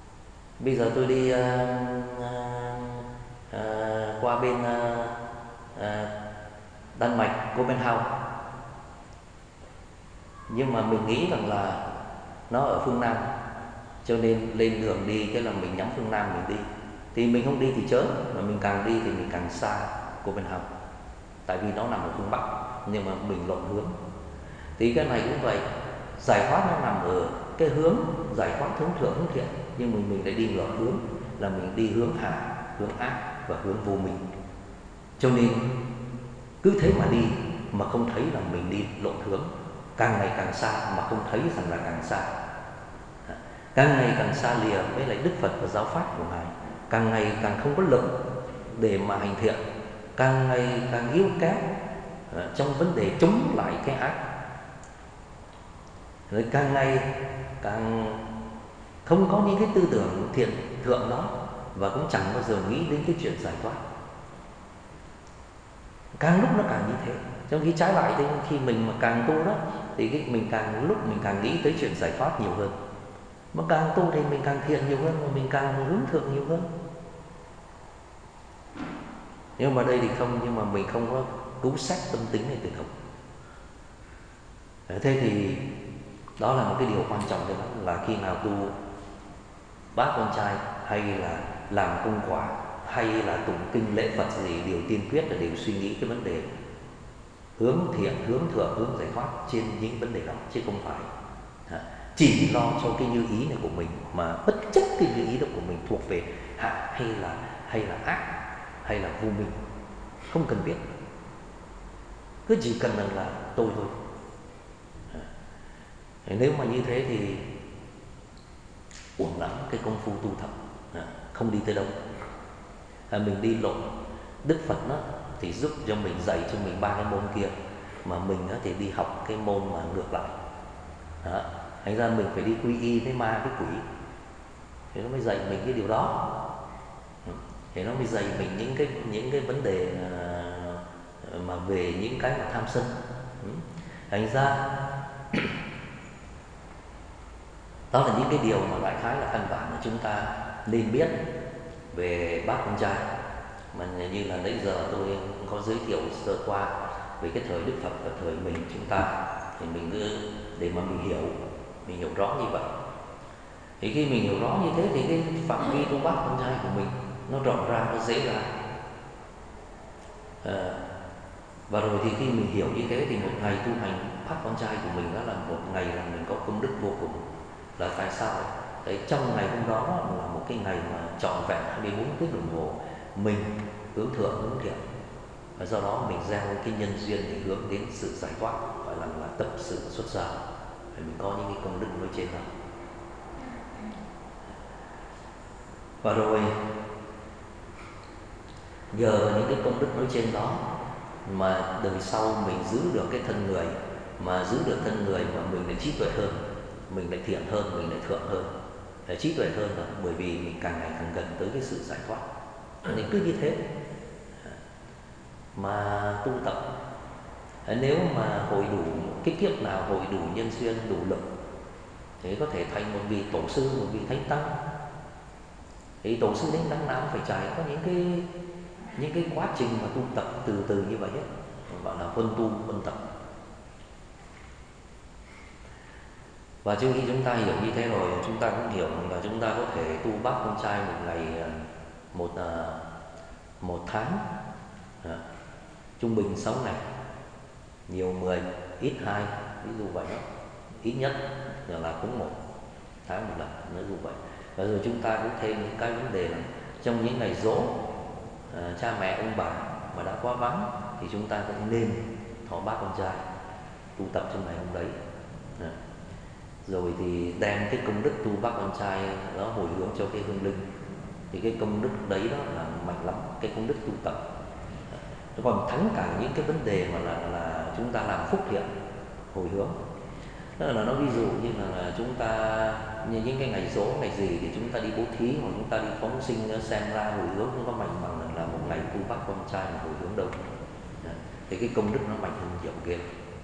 [SPEAKER 1] bây giờ tôi đi qua bên Đan Mạch, Copenhagen. Nhưng mà mình nghĩ rằng là nó ở phương Nam, cho nên lên đường đi cái là mình nhắm phương Nam mình đi. Thì mình không đi thì chớ, mà mình càng đi thì mình càng xa Copenhagen, tại vì nó nằm ở phương Bắc, nhưng mà mình lộn hướng. Thì cái này cũng vậy, giải thoát nó nằm ở cái hướng giải thoát hướng thượng hướng thiện, nhưng mình lại đi ngược hướng, là mình đi hướng hạ, hướng ác và hướng vô minh. Cho nên cứ thế mà đi mà không thấy là mình đi lộn hướng, càng ngày càng xa mà không thấy rằng là càng xa, càng ngày càng xa lìa với lại Đức Phật và giáo pháp của Ngài, càng ngày càng không có lực để mà hành thiện, càng ngày càng yếu kém trong vấn đề chống lại cái ác, rồi càng ngày càng không có những cái tư tưởng thiện thượng đó, và cũng chẳng bao giờ nghĩ đến cái chuyện giải thoát. Càng lúc nó càng như thế. Trong khi trái lại thì khi mình mà càng tu đó thì mình càng lúc mình càng nghĩ tới chuyện giải thoát nhiều hơn, mà càng tu thì mình càng thiện nhiều hơn, và mình càng hướng thượng nhiều hơn. Nhưng mà đây thì không, nhưng mà mình không có cứu xét tâm tính này từ đầu. Thế thì đó là một cái điều quan trọng đó, là khi nào tu bác con trai hay là làm công quả hay là tụng kinh lễ Phật gì, điều tiên quyết là đều suy nghĩ cái vấn đề hướng thiện, hướng thượng, hướng giải thoát trên những vấn đề đó, chứ không phải chỉ lo cho cái như ý này của mình, mà bất chấp cái như ý đó của mình thuộc về hạ hay là ác hay là vô minh, không cần biết, cứ chỉ cần là tôi thôi. Nếu mà như thế thì uổng lắm cái công phu tu tập, không đi tới đâu. Mình đi lộn. Đức Phật đó thì giúp cho mình, dạy cho mình 3 cái môn kia, mà mình thì đi học cái môn mà ngược lại. Thành ra mình phải đi quy y với ma với quỷ, thì nó mới dạy mình cái điều đó, thì nó mới dạy mình những cái vấn đề mà về những cái mà tham sân. Thành ra đó là những cái điều mà đại khái là căn bản mà chúng ta nên biết về bác con trai. Mà như là nãy giờ tôi có giới thiệu sơ qua về cái thời Đức Phật và thời mình chúng ta, thì mình cứ để mà mình hiểu rõ như vậy. Thì khi mình hiểu rõ như thế thì cái phạm vi tu bác con trai của mình nó rộng ra, nó dễ ra. Và rồi thì khi mình hiểu như thế thì một ngày tu hành bác con trai của mình đó là một ngày là mình có công đức vô cùng. Là tại sao? Tại trong ngày hôm đó là một cái ngày mà trọn vẹn 24 tiếng đồng hồ mình hướng thượng, hướng thiện, và do đó mình gieo cái nhân duyên để hướng đến sự giải thoát, gọi là tập sự xuất gia, thì mình có những cái công đức nói trên đó. Và rồi nhờ những cái công đức nói trên đó mà đời sau mình giữ được cái thân người, mà giữ được thân người mà mình lại trí tuệ hơn, mình lại thiện hơn, mình lại thượng hơn, lại trí tuệ hơn rồi, bởi vì mình càng ngày càng gần tới cái sự giải thoát. Thì cứ như thế mà tu tập. Nếu mà hồi đủ cái kiếp nào hồi đủ nhân duyên, đủ lực thì có thể thành một vị tổ sư, một vị thánh tăng. Thì tổ sư thánh tăng nào phải trải có những cái quá trình mà tu tập từ từ như vậy ấy, gọi là huân tu, huân tập. Và trước khi chúng ta hiểu như thế rồi, chúng ta cũng hiểu là chúng ta có thể tu bác con trai một ngày, một tháng, trung bình 6 ngày, nhiều 10, ít 2, ví dụ vậy đó. Ít nhất là cũng 1 tháng một lần, ví dụ vậy. Và rồi chúng ta cũng thêm những cái vấn đề là trong những ngày giỗ cha mẹ ông bà mà đã quá vắng thì chúng ta cũng nên thọ bác con trai, tu tập trong ngày hôm đấy. Rồi thì đem cái công đức tu bác con trai đó hồi hướng cho cái hương linh, thì cái công đức đấy đó là mạnh lắm, cái công đức tu tập nó còn thắng cả những cái vấn đề mà là chúng ta làm phúc thiện hồi hướng. Tức là nó ví dụ như là chúng ta như những cái ngày giỗ ngày gì thì chúng ta đi bố thí, hoặc chúng ta đi phóng sinh xem ra hồi hướng, nó có mạnh bằng là một ngày tu bác con trai mà hồi hướng đâu. Thì cái công đức nó mạnh hơn nhiều kia.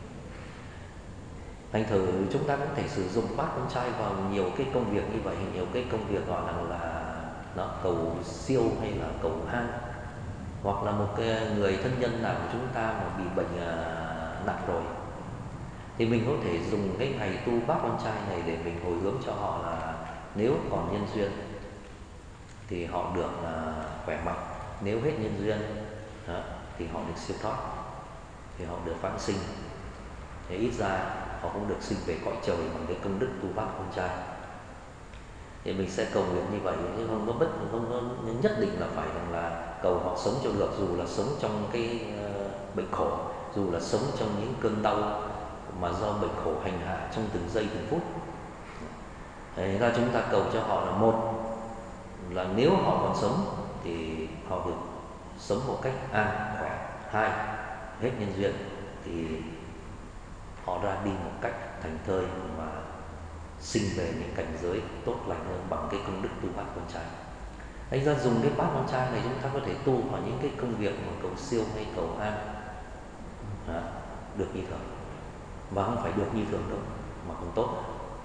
[SPEAKER 1] Thành thử chúng ta cũng thể sử dụng bác con trai vào nhiều cái công việc như vậy, nhiều cái công việc gọi là nó cầu siêu hay là cầu hang. hoặc là một cái người thân nhân nào của chúng ta mà bị bệnh nặng rồi, thì mình có thể dùng cái ngày tu bác con trai này để mình hồi hướng cho họ là nếu còn nhân duyên thì họ được khỏe mạnh, nếu hết nhân duyên thì họ được siêu thoát, thì họ được vãng sinh, thì ít ra họ cũng được sinh về cõi trời bằng cái công đức tu bác con trai. Thì mình sẽ cầu nguyện như vậy, chứ không có nhất định là phải rằng là cầu họ sống cho được, dù là sống trong cái bệnh khổ, dù là sống trong những cơn đau mà do bệnh khổ hành hạ trong từng giây từng phút. Thành ra chúng ta cầu cho họ là một là nếu họ còn sống thì họ được sống một cách an khỏe, hai hết nhân duyên thì họ ra đi một cách thành thơi mà sinh về những cảnh giới tốt lành hơn bằng cái công đức tu bác con trai. Thành ra dùng cái bác con trai này chúng ta có thể tu vào những cái công việc mà cầu siêu hay cầu an được như thường, và không phải được như thường đâu mà còn tốt.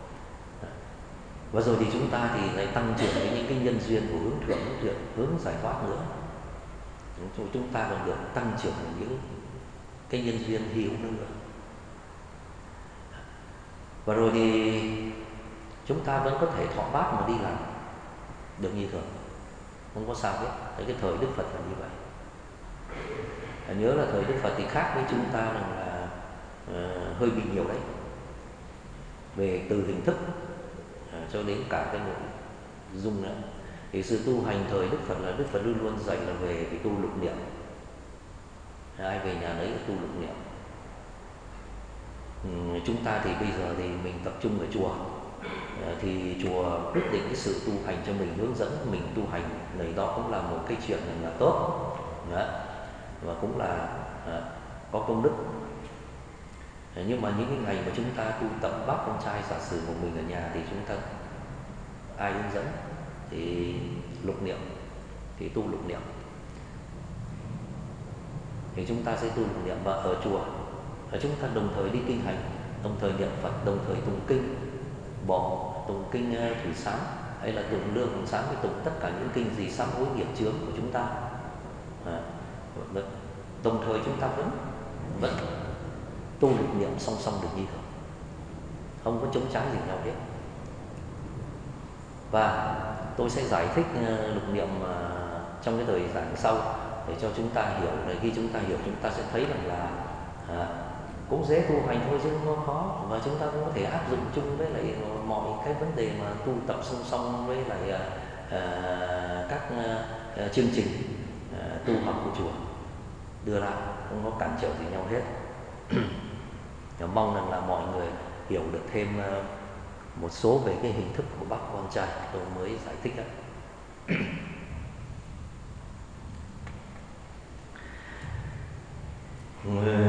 [SPEAKER 1] Và rồi thì chúng ta thì lại tăng trưởng với những cái nhân duyên của hướng thượng, hướng giải thoát nữa. Chúng ta còn được tăng trưởng những cái nhân duyên hy hữu nữa. Và rồi thì chúng ta vẫn có thể thọ bát mà đi làm được như thường, không có sao hết. Cái thời Đức Phật là như vậy. Nhớ là thời Đức Phật thì khác với chúng ta là hơi bị nhiều đấy, về từ hình thức cho đến cả cái nội dung nữa. Thì sự tu hành thời Đức Phật là Đức Phật luôn luôn dạy là về cái tu lục niệm. Ai về nhà đấy tu lục niệm. Chúng ta thì bây giờ thì mình tập trung ở chùa, thì chùa quyết định cái sự tu hành cho mình, hướng dẫn mình tu hành này, đó cũng là một cái chuyện là tốt đó, và cũng là có công đức. Nhưng mà những cái ngày mà chúng ta tu tập bác con trai, giả sử một mình ở nhà thì chúng ta ai hướng dẫn thì lục niệm, thì tu lục niệm, thì chúng ta sẽ tu lục niệm. Và ở chùa chúng ta đồng thời đi kinh hành, đồng thời niệm Phật, đồng thời tụng kinh Bộ, tụng kinh Thủy Sám, hay là tụng Lương Hồng Sám, hay tụng tất cả những kinh gì sám hối nghiệp chướng của chúng ta. Đồng thời chúng ta vẫn tu lục niệm song song được như thường, không có chống trái gì nhau hết. Và tôi sẽ giải thích lục niệm trong cái thời giảng sau để cho chúng ta hiểu. Để khi chúng ta hiểu, chúng ta sẽ thấy rằng là cũng dễ tu hành thôi chứ không khó, và chúng ta cũng có thể áp dụng chung với lại mọi cái vấn đề mà tu tập song song với lại các chương trình tu học của chùa đưa ra, không có cản trở gì nhau hết. Mong rằng là mọi người hiểu được thêm một số về cái hình thức của bác con trai tôi mới giải thích đó. Nguyện